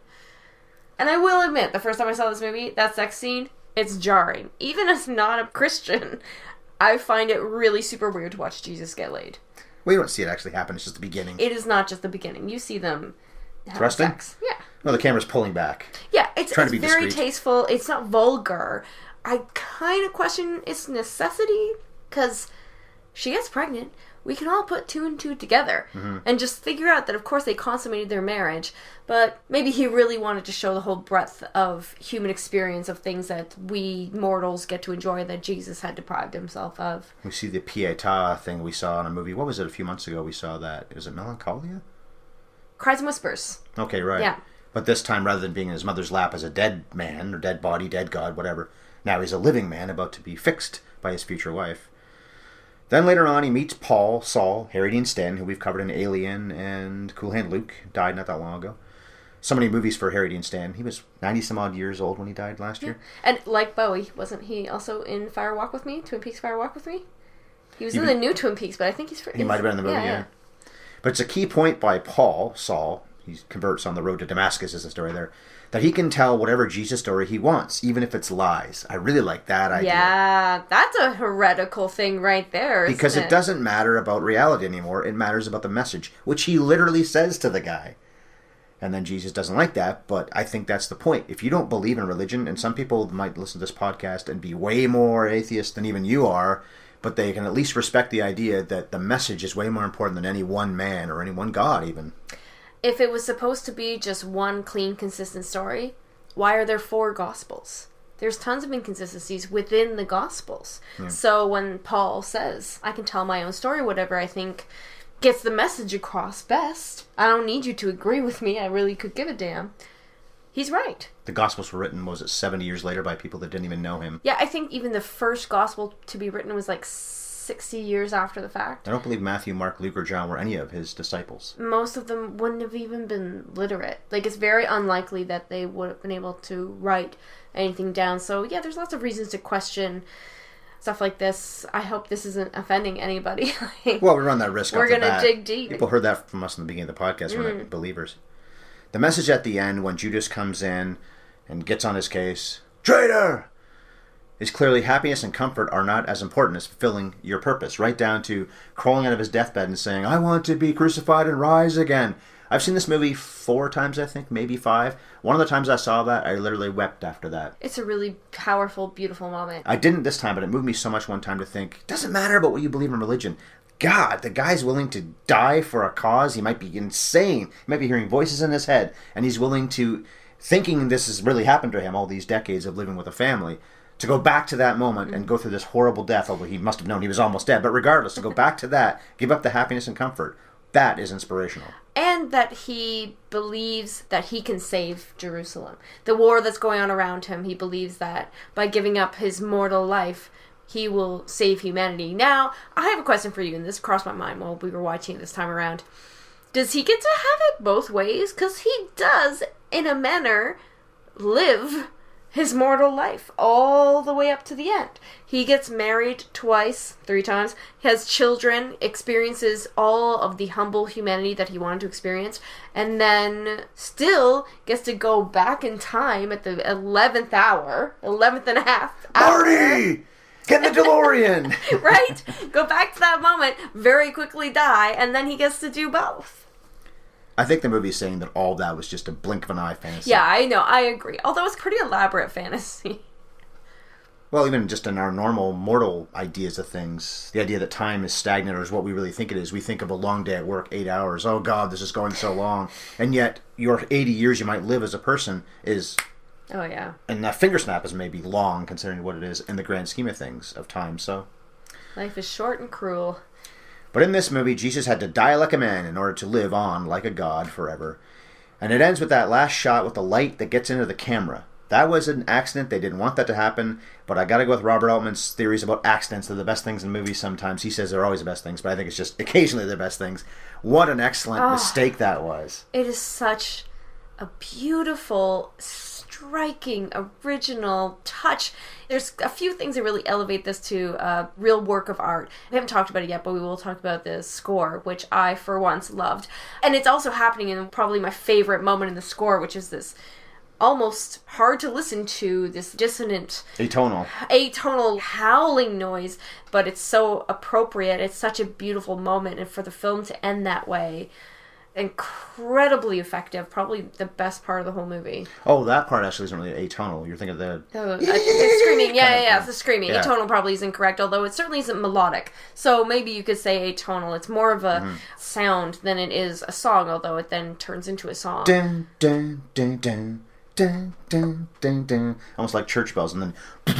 And I will admit, the first time I saw this movie, that sex scene, it's jarring. Even as not a Christian, I find it really super weird to watch Jesus get laid. Well, you don't see it actually happen, it's just the beginning. It is not just the beginning. You see them having thrusting? sex. Yeah. No, the camera's pulling back. Yeah, it's trying to be very discreet. tasteful. It's not vulgar. I kind of question its necessity, because she gets pregnant. We can all put 2 and 2 together and just figure out that, of course, they consummated their marriage, but maybe he really wanted to show the whole breadth of human experience of things that we mortals get to enjoy that Jesus had deprived himself of. We see the Pietà thing we saw in a movie. What was it, a few months ago we saw that? Was it Melancholia? Cries and Whispers. Okay, right. Yeah. But this time, rather than being in his mother's lap as a dead man, or dead body, dead God, whatever, now he's a living man about to be fixed by his future wife. Then later on, he meets Saul, Harry Dean Stanton, who we've covered in Alien and Cool Hand Luke, died not that long ago. So many movies for Harry Dean Stanton. He was 90-some-odd years old when he died last year. And like Bowie, wasn't he also in Fire Walk with Me? Twin Peaks Fire Walk with Me? He was in the new Twin Peaks, but I think he's... He might have been in the movie, yeah. But it's a key point by Saul, he converts on the road to Damascus, is the story there, that he can tell whatever Jesus story he wants, even if it's lies. I really like that idea. Yeah, that's a heretical thing right there, isn't because it doesn't matter about reality anymore. It matters about the message, which he literally says to the guy. And then Jesus doesn't like that, but I think that's the point. If you don't believe in religion, and some people might listen to this podcast and be way more atheist than even you are, but they can at least respect the idea that the message is way more important than any one man or any one God even. If it was supposed to be just one clean, consistent story, why are there 4 Gospels? There's tons of inconsistencies within the Gospels. Yeah. So when Paul says, I can tell my own story, whatever I think gets the message across best, I don't need you to agree with me, I really could give a damn, he's right. The Gospels were written, was it 70 years later by people that didn't even know him? Yeah, I think even the first Gospel to be written was like 60 years after the fact. I don't believe Matthew, Mark, Luke, or John were any of his disciples. Most of them wouldn't have even been literate. Like, it's very unlikely that they would have been able to write anything down. So, yeah, there's lots of reasons to question stuff like this. I hope this isn't offending anybody. Well, we run that risk. We're going to dig deep. People heard that from us in the beginning of the podcast. We're not believers. The message at the end, when Judas comes in and gets on his case, "Traitor!" is clearly happiness and comfort are not as important as fulfilling your purpose, right down to crawling out of his deathbed and saying, "I want to be crucified and rise again." I've seen this movie 4 times, I think, maybe 5. One of the times I saw that, I literally wept after that. It's a really powerful, beautiful moment. I didn't this time, but it moved me so much one time to think, it doesn't matter about what you believe in religion. God, the guy's willing to die for a cause. He might be insane. He might be hearing voices in his head, and he's willing to, thinking this has really happened to him, all these decades of living with a family, to go back to that moment and go through this horrible death, although he must have known he was almost dead. But regardless, to go back to that, give up the happiness and comfort, that is inspirational. and that he believes that he can save Jerusalem. The war that's going on around him, he believes that by giving up his mortal life, he will save humanity. Now, I have a question for you, and this crossed my mind while we were watching it this time around. Does he get to have it both ways? Because he does, in a manner, live his mortal life all the way up to the end. He gets married twice, 3 times, has children, experiences all of the humble humanity that he wanted to experience, and then still gets to go back in time at the 11th hour, 11th and a half hour. Marty! Get in the DeLorean! Right? Go back to that moment, very quickly die, and then he gets to do both. I think the movie's saying that all that was just a blink of an eye fantasy. Yeah, I know, I agree. Although it's pretty elaborate fantasy. Well, even just in our normal mortal ideas of things, the idea that time is stagnant or is what we really think it is. We think of a long day at work, 8 hours. Oh, God, this is going so long. And yet, your 80 years you might live as a person is... Oh, yeah. And that finger snap is maybe long, considering what it is in the grand scheme of things, of time, so... Life is short and cruel. But in this movie, Jesus had to die like a man in order to live on like a god forever. And it ends with that last shot with the light that gets into the camera. That was an accident. They didn't want that to happen. But I gotta go with Robert Altman's theories about accidents. They're the best things in movies sometimes. He says they're always the best things, but I think it's just occasionally the best things. What an excellent mistake that was. It is such a beautiful, striking, original touch. There's a few things that really elevate this to a real work of art. We haven't talked about it yet, but we will talk about the score, which I, for once, loved. And it's also happening in probably my favorite moment in the score, which is this almost hard to listen to, this dissonant... Atonal howling noise, but it's so appropriate. It's such a beautiful moment, and for the film to end that way... incredibly effective. Probably the best part of the whole movie. Oh, that part actually isn't really atonal. You're thinking of the screaming. Yeah, it's the screaming. Yeah. Atonal probably is incorrect, although it certainly isn't melodic. So maybe you could say atonal. It's more of a sound than it is a song, although it then turns into a song. Dun, dun, dun, dun, dun, dun, dun, dun. Almost like church bells, and then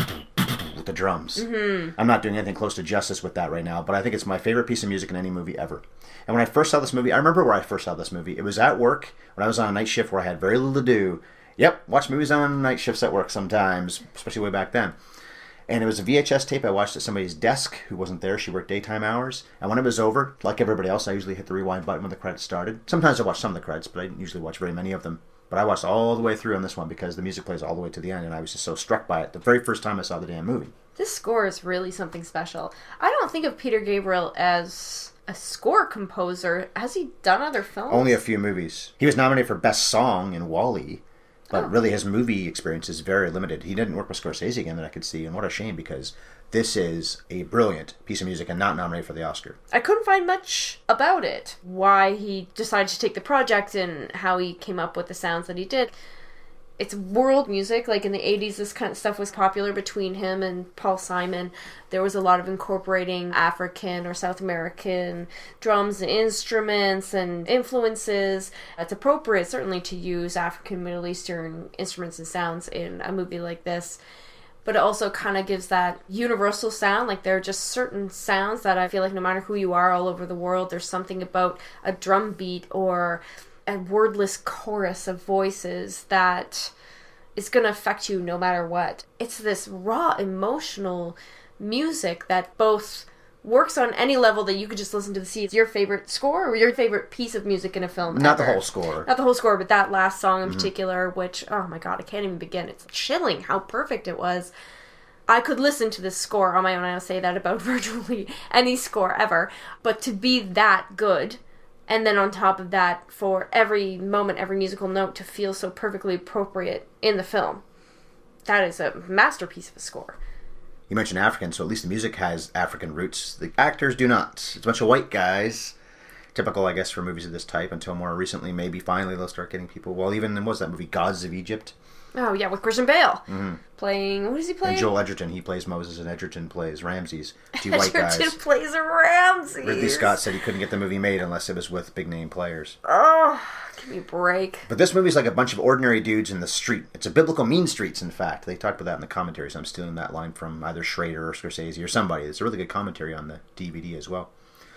with the drums. Mm-hmm. I'm not doing anything close to justice with that right now, but I think it's my favorite piece of music in any movie ever. And when I first saw this movie, I remember where I first saw this movie. It was at work when I was on a night shift where I had very little to do. Yep, watch movies on night shifts at work sometimes, especially way back then. And it was a VHS tape I watched at somebody's desk who wasn't there. She worked daytime hours. And when it was over, like everybody else, I usually hit the rewind button when the credits started. Sometimes I watch some of the credits, but I didn't usually watch very many of them. But I watched all the way through on this one because the music plays all the way to the end, and I was just so struck by it the very first time I saw the damn movie. This score is really something special. I don't think of Peter Gabriel as a score composer. Has he done other films? Only a few movies. He was nominated for Best Song in WALL-E, but really his movie experience is very limited. He didn't work with Scorsese again that I could see, and what a shame because this is a brilliant piece of music and not nominated for the Oscar. I couldn't find much about it. Why he decided to take the project and how he came up with the sounds that he did. It's world music. Like in the 80s, this kind of stuff was popular between him and Paul Simon. There was a lot of incorporating African or South American drums and instruments and influences. It's appropriate, certainly, to use African, Middle Eastern instruments and sounds in a movie like this. But it also kind of gives that universal sound. Like, there are just certain sounds that I feel like no matter who you are all over the world, there's something about a drum beat or a wordless chorus of voices that is going to affect you no matter what. It's this raw, emotional music that both works on any level that you could just listen to see. It's your favorite score or your favorite piece of music in a film. Not ever. The whole score. Not the whole score, but that last song in particular, which, oh my god, I can't even begin. It's chilling how perfect it was. I could listen to this score on my own. I don't say that about virtually any score ever. But to be that good... and then on top of that, for every moment, every musical note to feel so perfectly appropriate in the film. That is a masterpiece of a score. You mentioned African, so at least the music has African roots. The actors do not. It's a bunch of white guys. Typical, I guess, for movies of this type, until more recently, maybe finally they'll start getting people. Well, even, what was that movie, Gods of Egypt? Oh, yeah, with Christian Bale. Mm-hmm. Playing, what is he playing? And Joel Edgerton. He plays Moses, and Edgerton plays Ramses. Two white guys. Edgerton plays Ramses. Ridley Scott said he couldn't get the movie made unless it was with big-name players. Oh, give me a break. But this movie's like a bunch of ordinary dudes in the street. It's a biblical mean streets, in fact. They talked about that in the commentaries. I'm stealing that line from either Schrader or Scorsese or somebody. It's a really good commentary on the DVD as well.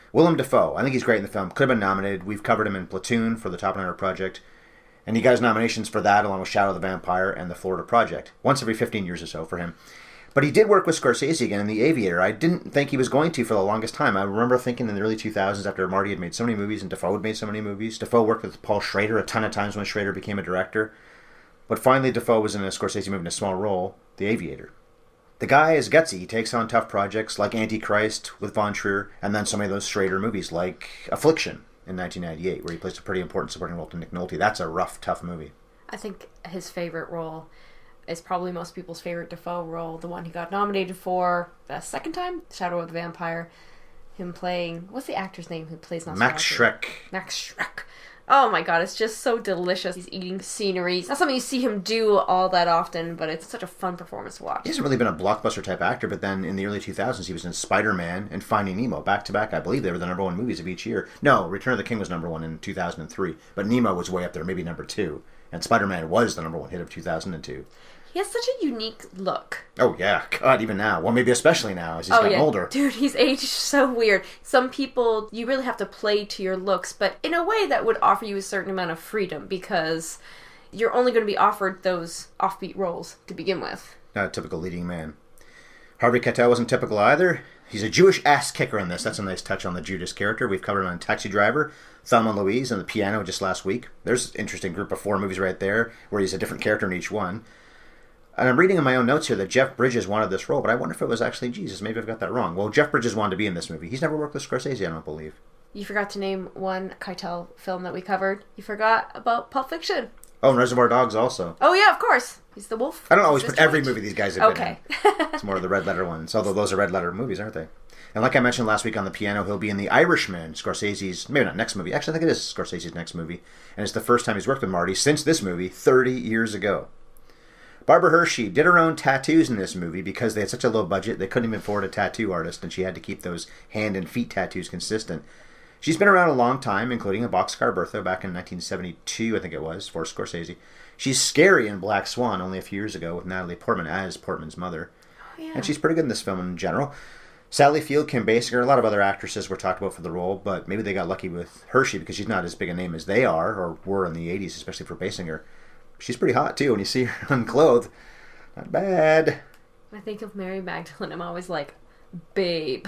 Willem Dafoe. I think he's great in the film. Could have been nominated. We've covered him in Platoon for the Top Gunner Project. And he got his nominations for that, along with Shadow of the Vampire and The Florida Project. Once every 15 years or so for him. But he did work with Scorsese again in The Aviator. I didn't think he was going to for the longest time. I remember thinking in the early 2000s, after Marty had made so many movies and Dafoe had made so many movies. Dafoe worked with Paul Schrader a ton of times when Schrader became a director. But finally, Dafoe was in a Scorsese movie in a small role, The Aviator. The guy is gutsy. He takes on tough projects like Antichrist with Von Trier, and then some of those Schrader movies like Affliction in 1998, where he plays a pretty important supporting role to Nick Nolte. That's a rough, tough movie. I think his favorite role is probably most people's favorite Dafoe role, the one he got nominated for the second time, Shadow of the Vampire. Him playing, what's the actor's name who plays Nosferatu? Max Schreck. Max Schreck. Oh my god, it's just so delicious. He's eating scenery. It's not something you see him do all that often, but it's such a fun performance to watch. He hasn't really been a blockbuster type actor, but then in the early 2000s he was in Spider-Man and Finding Nemo. Back to back, I believe they were the number one movies of each year. No, Return of the King was number one in 2003, but Nemo was way up there, maybe number two. And Spider-Man was the number one hit of 2002. He has such a unique look. Oh, yeah. God, even now. Well, maybe especially now as he's gotten older. Dude, he's aged so weird. Some people, you really have to play to your looks, but in a way that would offer you a certain amount of freedom because you're only going to be offered those offbeat roles to begin with. Not a typical leading man. Harvey Keitel wasn't typical either. He's a Jewish ass kicker in this. That's a nice touch on the Judas character. We've covered him on Taxi Driver, Thelma and Louise, and The Piano just last week. There's an interesting group of 4 movies right there where he's a different character in each one. And I'm reading in my own notes here that Jeff Bridges wanted this role, but I wonder if it was actually Jesus. Maybe I've got that wrong. Well, Jeff Bridges wanted to be in this movie. He's never worked with Scorsese, I don't believe. You forgot to name one Keitel film that we covered. You forgot about Pulp Fiction. Oh, and Reservoir Dogs also. Oh, yeah, of course. He's the wolf. I don't always put every movie these guys have been in. Okay. It's more of the red letter ones, although those are red letter movies, aren't they? And like I mentioned last week on The Piano, he'll be in The Irishman, Scorsese's, maybe not next movie. Actually, I think it is Scorsese's next movie. And it's the first time he's worked with Marty since this movie 30 years ago. Barbara Hershey did her own tattoos in this movie because they had such a low budget, they couldn't even afford a tattoo artist, and she had to keep those hand and feet tattoos consistent. She's been around a long time, including a Boxcar Bertha back in 1972, I think it was, for Scorsese. She's scary in Black Swan only a few years ago with Natalie Portman as Portman's mother. Oh, yeah. And she's pretty good in this film in general. Sally Field, Kim Basinger, a lot of other actresses were talked about for the role, but maybe they got lucky with Hershey because she's not as big a name as they are, or were in the 80s, especially for Basinger. She's pretty hot, too, when you see her unclothed. Not bad. When I think of Mary Magdalene, I'm always like, babe.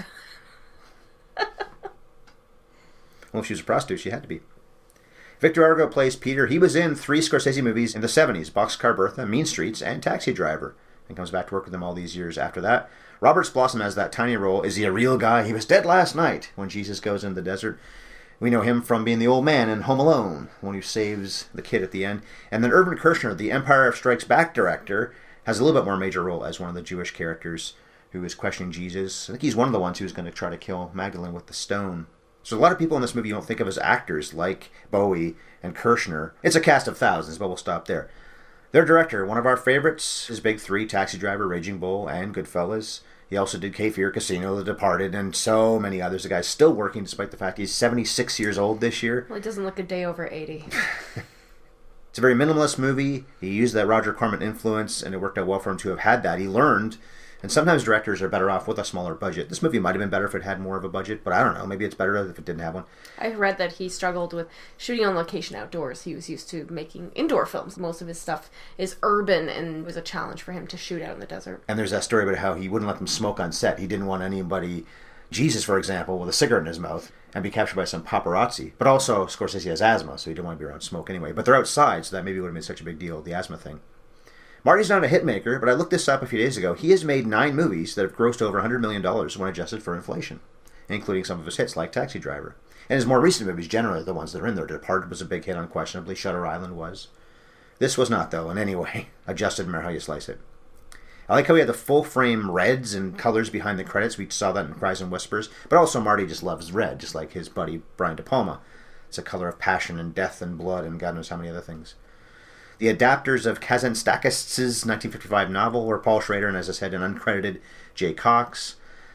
Well, if she was a prostitute, she had to be. Victor Argo plays Peter. He was in 3 Scorsese movies in the 70s, Boxcar Bertha, Mean Streets, and Taxi Driver, and comes back to work with them all these years after that. Roberts Blossom has that tiny role. Is he a real guy? He was dead last night when Jesus goes into the desert. We know him from being the old man in Home Alone, the one who saves the kid at the end. And then Irvin Kershner, the Empire Strikes Back director, has a little bit more major role as one of the Jewish characters who is questioning Jesus. I think he's one of the ones who's going to try to kill Magdalene with the stone. So a lot of people in this movie you don't think of as actors, like Bowie and Kershner. It's a cast of thousands, but we'll stop there. Their director, one of our favorites, is Big 3, Taxi Driver, Raging Bull, and Goodfellas. He also did Cape Fear, Casino, The Departed, and so many others. The guy's still working despite the fact he's 76 years old this year. Well, he doesn't look a day over 80. It's a very minimalist movie. He used that Roger Corman influence, and it worked out well for him to have had that. He learned, and sometimes directors are better off with a smaller budget. This movie might have been better if it had more of a budget, but I don't know. Maybe it's better if it didn't have one. I read that he struggled with shooting on location outdoors. He was used to making indoor films. Most of his stuff is urban, and it was a challenge for him to shoot out in the desert. And there's that story about how he wouldn't let them smoke on set. He didn't want anybody, Jesus, for example, with a cigarette in his mouth and be captured by some paparazzi. But also, Scorsese has asthma, so he didn't want to be around smoke anyway. But they're outside, so that maybe would have been such a big deal, the asthma thing. Marty's not a hitmaker, but I looked this up a few days ago. He has made 9 movies that have grossed over $100 million when adjusted for inflation, including some of his hits like Taxi Driver. And his more recent movies generally are the ones that are in there. Departed was a big hit, unquestionably. Shutter Island was. This was not, though, in any way. Adjusted no matter how you slice it. I like how we had the full-frame reds and colors behind the credits. We saw that in Cries and Whispers. But also Marty just loves red, just like his buddy Brian De Palma. It's a color of passion and death and blood and God knows how many other things. The adapters of Kazantzakis' 1955 novel were Paul Schrader and, as I said, an uncredited Jay Cox.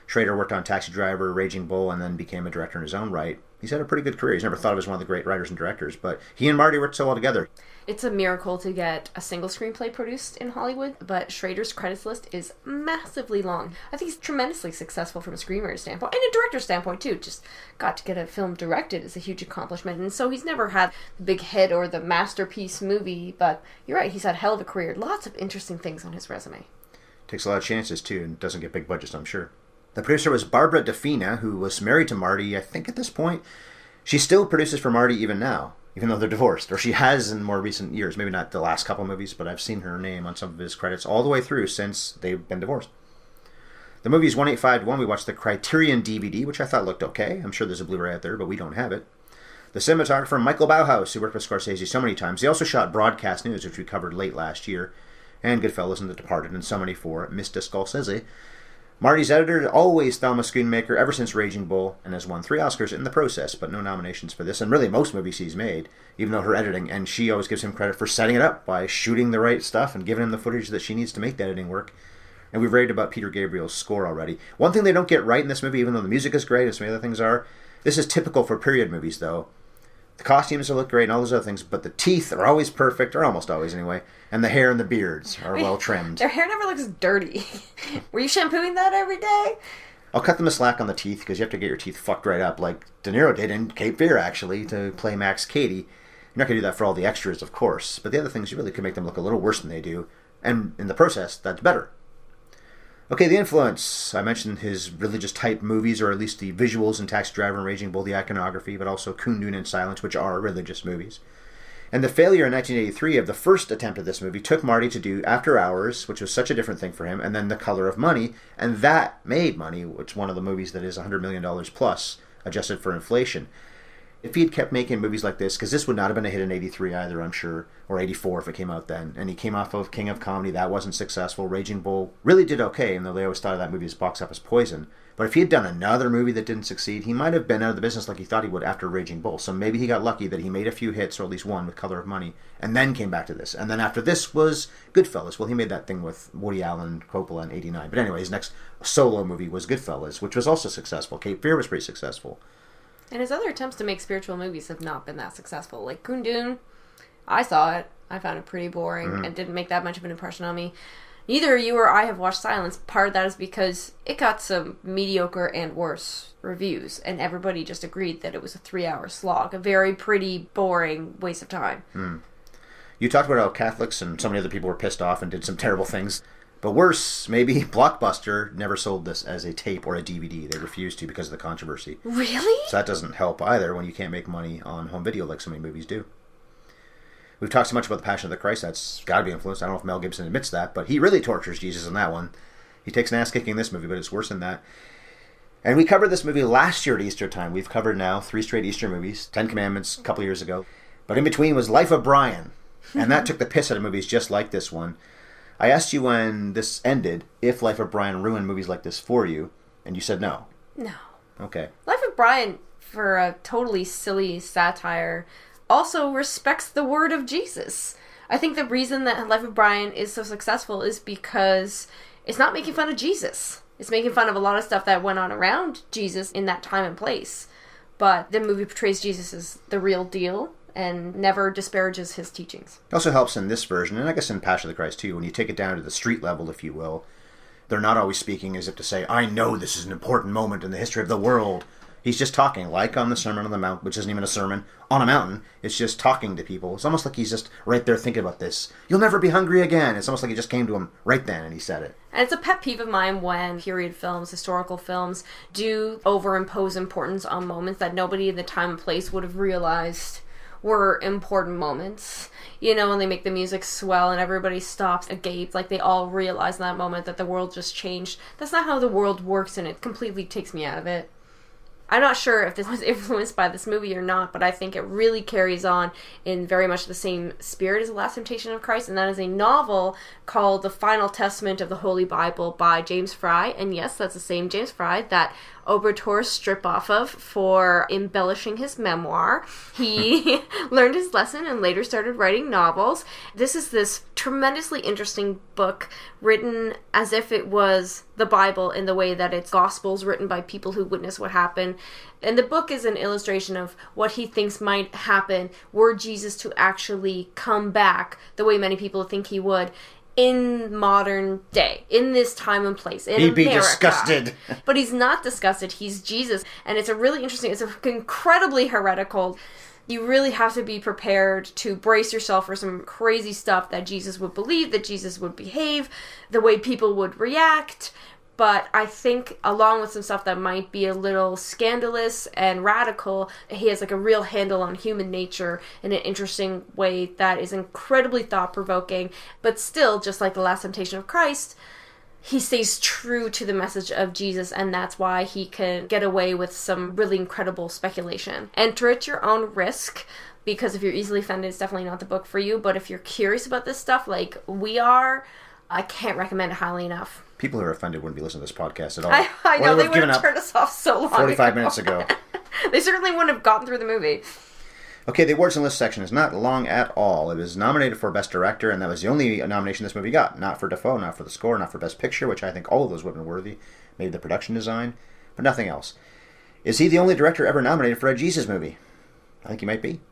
Schrader worked on Taxi Driver, Raging Bull, and then became a director in his own right. He's had a pretty good career. He's never thought of as one of the great writers and directors, but he and Marty worked so well together. It's a miracle to get a single screenplay produced in Hollywood, but Schrader's credits list is massively long. I think he's tremendously successful from a screenwriter standpoint, and a director standpoint too. Just got to get a film directed is a huge accomplishment, and so he's never had the big hit or the masterpiece movie, but you're right, he's had a hell of a career. Lots of interesting things on his resume. Takes a lot of chances too, and doesn't get big budgets, I'm sure. The producer was Barbara DeFina, who was married to Marty, I think at this point. She still produces for Marty even now, even though they're divorced, or she has in more recent years. Maybe not the last couple movies, but I've seen her name on some of his credits all the way through since they've been divorced. The movie is 1851. We watched the Criterion DVD, which I thought looked okay. I'm sure there's a Blu-ray out there, but we don't have it. The cinematographer, Michael Bauhaus, who worked with Scorsese so many times. He also shot Broadcast News, which we covered late last year, and Goodfellas and The Departed, and so many for Mr. Scorsese. Marty's editor, always Thelma Schoonmaker, ever since Raging Bull, and has won 3 Oscars in the process, but no nominations for this, and really most movies he's made, even though her editing, and she always gives him credit for setting it up by shooting the right stuff and giving him the footage that she needs to make the editing work. And we've raved about Peter Gabriel's score already. One thing they don't get right in this movie, even though the music is great, and some other things are, this is typical for period movies, though. The costumes look great and all those other things, but the teeth are always perfect, or almost always anyway, and the hair and the beards are well trimmed. Their hair never looks dirty. Were you shampooing that every day? I'll cut them a slack on the teeth, because you have to get your teeth fucked right up, like De Niro did in Cape Fear, actually, to play Max Cady. You're not going to do that for all the extras, of course, but the other things, you really could make them look a little worse than they do, and in the process, that's better. Okay, the influence. I mentioned his religious-type movies, or at least the visuals in Taxi Driver and Raging Bull, the iconography, but also Kundun and Silence, which are religious movies. And the failure in 1983 of the first attempt at this movie took Marty to do After Hours, which was such a different thing for him, and then The Color of Money, and that made money, which is one of the movies that is $100 million plus, adjusted for inflation. If he had kept making movies like this, because this would not have been a hit in 83 either, I'm sure, or 84 if it came out then, and he came off of King of Comedy, that wasn't successful. Raging Bull really did okay, even though they always thought of that movie as box office poison. But if he had done another movie that didn't succeed, he might have been out of the business like he thought he would after Raging Bull. So maybe he got lucky that he made a few hits, or at least one, with Color of Money, and then came back to this. And then after this was Goodfellas. Well, he made that thing with Woody Allen, Coppola in 89. But anyway, his next solo movie was Goodfellas, which was also successful. Cape Fear was pretty successful. And his other attempts to make spiritual movies have not been that successful. Like Kundun, I saw it. I found it pretty boring and didn't make that much of an impression on me. Neither you or I have watched Silence. Part of that is because it got some mediocre and worse reviews, and everybody just agreed that it was a 3-hour slog. A very pretty, boring waste of time. You talked about how Catholics and so many other people were pissed off and did some terrible things. But worse, maybe Blockbuster never sold this as a tape or a DVD. They refused to because of the controversy. Really? So that doesn't help either when you can't make money on home video like so many movies do. We've talked so much about The Passion of the Christ, that's got to be influenced. I don't know if Mel Gibson admits that, but he really tortures Jesus in that one. He takes an ass-kicking in this movie, but it's worse than that. And we covered this movie last year at Easter time. We've covered now 3 straight Easter movies, 10 Commandments a couple years ago. But in between was Life of Brian, and that took the piss out of movies just like this one. I asked you when this ended if Life of Brian ruined movies like this for you, and you said no. No. Okay. Life of Brian, for a totally silly satire, also respects the word of Jesus. I think the reason that Life of Brian is so successful is because it's not making fun of Jesus. It's making fun of a lot of stuff that went on around Jesus in that time and place. But the movie portrays Jesus as the real deal and never disparages his teachings. It also helps in this version, and I guess in Passion of the Christ too, when you take it down to the street level, if you will. They're not always speaking as if to say, I know this is an important moment in the history of the world. He's just talking, like on the Sermon on the Mount, which isn't even a sermon, on a mountain. It's just talking to people. It's almost like he's just right there thinking about this. You'll never be hungry again. It's almost like he just came to him right then and he said it. And it's a pet peeve of mine when period films, historical films, do overimpose importance on moments that nobody in the time and place would have realized were important moments. You know, when they make the music swell and everybody stops agape, like they all realize in that moment that the world just changed. That's not how the world works, and it completely takes me out of it. I'm not sure if this was influenced by this movie or not, but I think it really carries on in very much the same spirit as The Last Temptation of Christ, and that is a novel called The Final Testament of the Holy Bible by James Fry. And yes, that's the same James Fry that Obertor strip off of for embellishing his memoir. He learned his lesson and later started writing novels. This is this tremendously interesting book written as if it was the Bible in the way that it's Gospels written by people who witnessed what happened. And the book is an illustration of what he thinks might happen were Jesus to actually come back the way many people think he would in modern day, in this time and place, in He'd be America. disgusted. But he's not disgusted. He's Jesus. And it's a really interesting, it's incredibly heretical. You really have to be prepared to brace yourself for some crazy stuff that Jesus would believe, that Jesus would behave, the way people would react. But I think along with some stuff that might be a little scandalous and radical, he has like a real handle on human nature in an interesting way that is incredibly thought-provoking. But still, just like The Last Temptation of Christ, he stays true to the message of Jesus, and that's why he can get away with some really incredible speculation. Enter at your own risk, because if you're easily offended, it's definitely not the book for you. But if you're curious about this stuff like we are, I can't recommend it highly enough. People who are offended wouldn't be listening to this podcast at all. I know, they would have turned us off so long 45 ago. minutes ago. They certainly wouldn't have gotten through the movie. Okay, the awards and list section is not long at all. It was nominated for Best Director, and that was the only nomination this movie got. Not for Dafoe, not for the score, not for Best Picture, which I think all of those would have been worthy. Maybe the production design, but nothing else. Is he the only director ever nominated for a Jesus movie? I think he might be.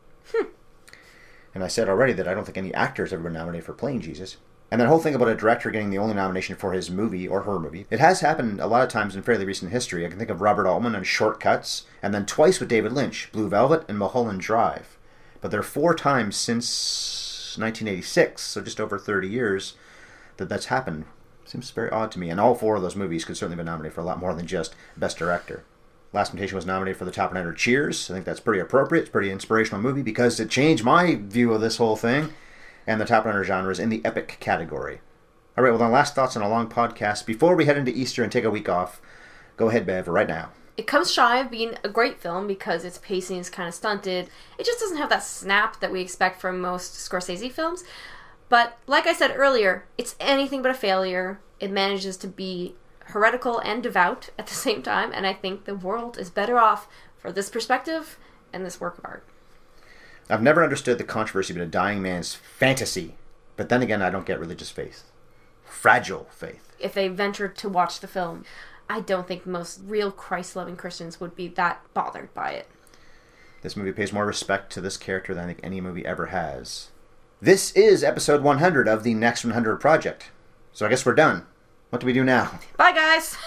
And I said already that I don't think any actor has ever been nominated for playing Jesus. And that whole thing about a director getting the only nomination for his movie or her movie, it has happened a lot of times in fairly recent history. I can think of Robert Altman on Shortcuts, and then twice with David Lynch, Blue Velvet and Mulholland Drive. But there are 4 times since 1986, so just over 30 years, that's happened. Seems very odd to me. And all 4 of those movies could certainly be nominated for a lot more than just Best Director. Last Temptation was nominated for the Top 100 Cheers. I think that's pretty appropriate. It's a pretty inspirational movie because it changed my view of this whole thing. And the top 100 genre is in the epic category. All right, well, then last thoughts on a long podcast. Before we head into Easter and take a week off, go ahead, Bev, right now. It comes shy of being a great film because its pacing is kind of stunted. It just doesn't have that snap that we expect from most Scorsese films. But like I said earlier, it's anything but a failure. It manages to be heretical and devout at the same time, and I think the world is better off for this perspective and this work of art. I've never understood the controversy about a dying man's fantasy, but then again, I don't get religious faith. Fragile faith. If they ventured to watch the film, I don't think most real Christ-loving Christians would be that bothered by it. This movie pays more respect to this character than I think any movie ever has. This is episode 100 of the Next 100 Project. So I guess we're done. What do we do now? Bye, guys!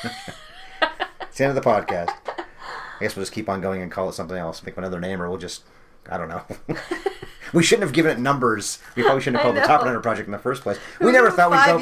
It's the end of the podcast. I guess we'll just keep on going and call it something else. Think of another name, or we'll just... I don't know. We shouldn't have given it numbers. We probably shouldn't have called it the Top 100 Project in the first place. We never thought we'd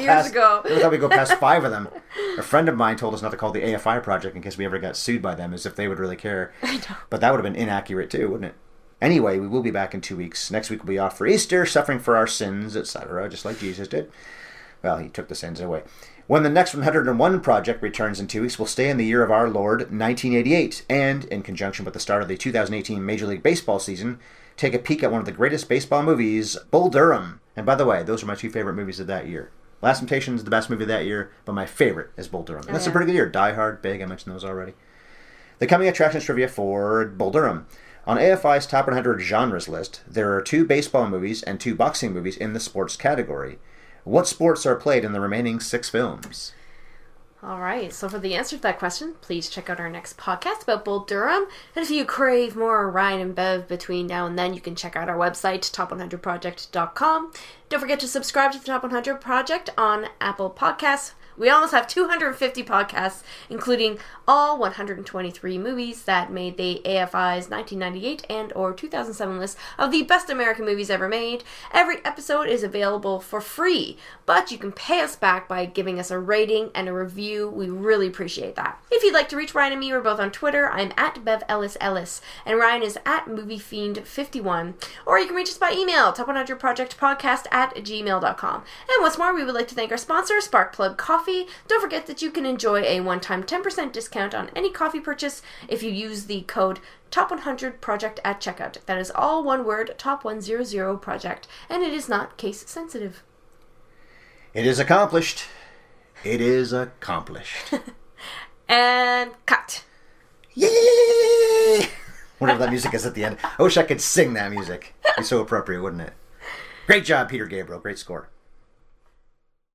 go past 5 of them. A friend of mine told us not to call it the AFI Project in case we ever got sued by them, as if they would really care. I know. But that would have been inaccurate too, wouldn't it? Anyway, we will be back in 2 weeks. Next week we'll be off for Easter, suffering for our sins, etc., just like Jesus did. Well, he took the sins away. When the Next 101 Project returns in 2 weeks, we'll stay in the year of our Lord, 1988, and, in conjunction with the start of the 2018 Major League Baseball season, take a peek at one of the greatest baseball movies, Bull Durham. And by the way, those are my 2 favorite movies of that year. Last Temptation is the best movie of that year, but my favorite is Bull Durham. And that's a pretty good year. Die Hard, Big, I mentioned those already. The coming attractions trivia for Bull Durham. On AFI's Top 100 Genres list, there are 2 baseball movies and 2 boxing movies in the sports category. What sports are played in the remaining 6 films? All right, so for the answer to that question, please check out our next podcast about Bull Durham. And if you crave more Ryan and Bev between now and then, you can check out our website, top100project.com. Don't forget to subscribe to the Top 100 Project on Apple Podcasts. We almost have 250 podcasts, including all 123 movies that made the AFI's 1998 and or 2007 list of the best American movies ever made. Every episode is available for free, but you can pay us back by giving us a rating and a review. We really appreciate that. If you'd like to reach Ryan and me, we're both on Twitter. I'm at BevEllisEllis, and Ryan is at MovieFiend51. Or you can reach us by email, top100projectpodcast@gmail.com. And what's more, we would like to thank our sponsor, Sparkplug Coffee. Coffee. Don't forget that you can enjoy a one-time 10% discount on any coffee purchase if you use the code TOP100PROJECT at checkout. That is all one word, TOP100PROJECT, and it is not case sensitive. It is accomplished. It is accomplished. And cut. Yay! Whatever that music is at the end. I wish I could sing that music. It'd be so appropriate, wouldn't it? Great job, Peter Gabriel. Great score.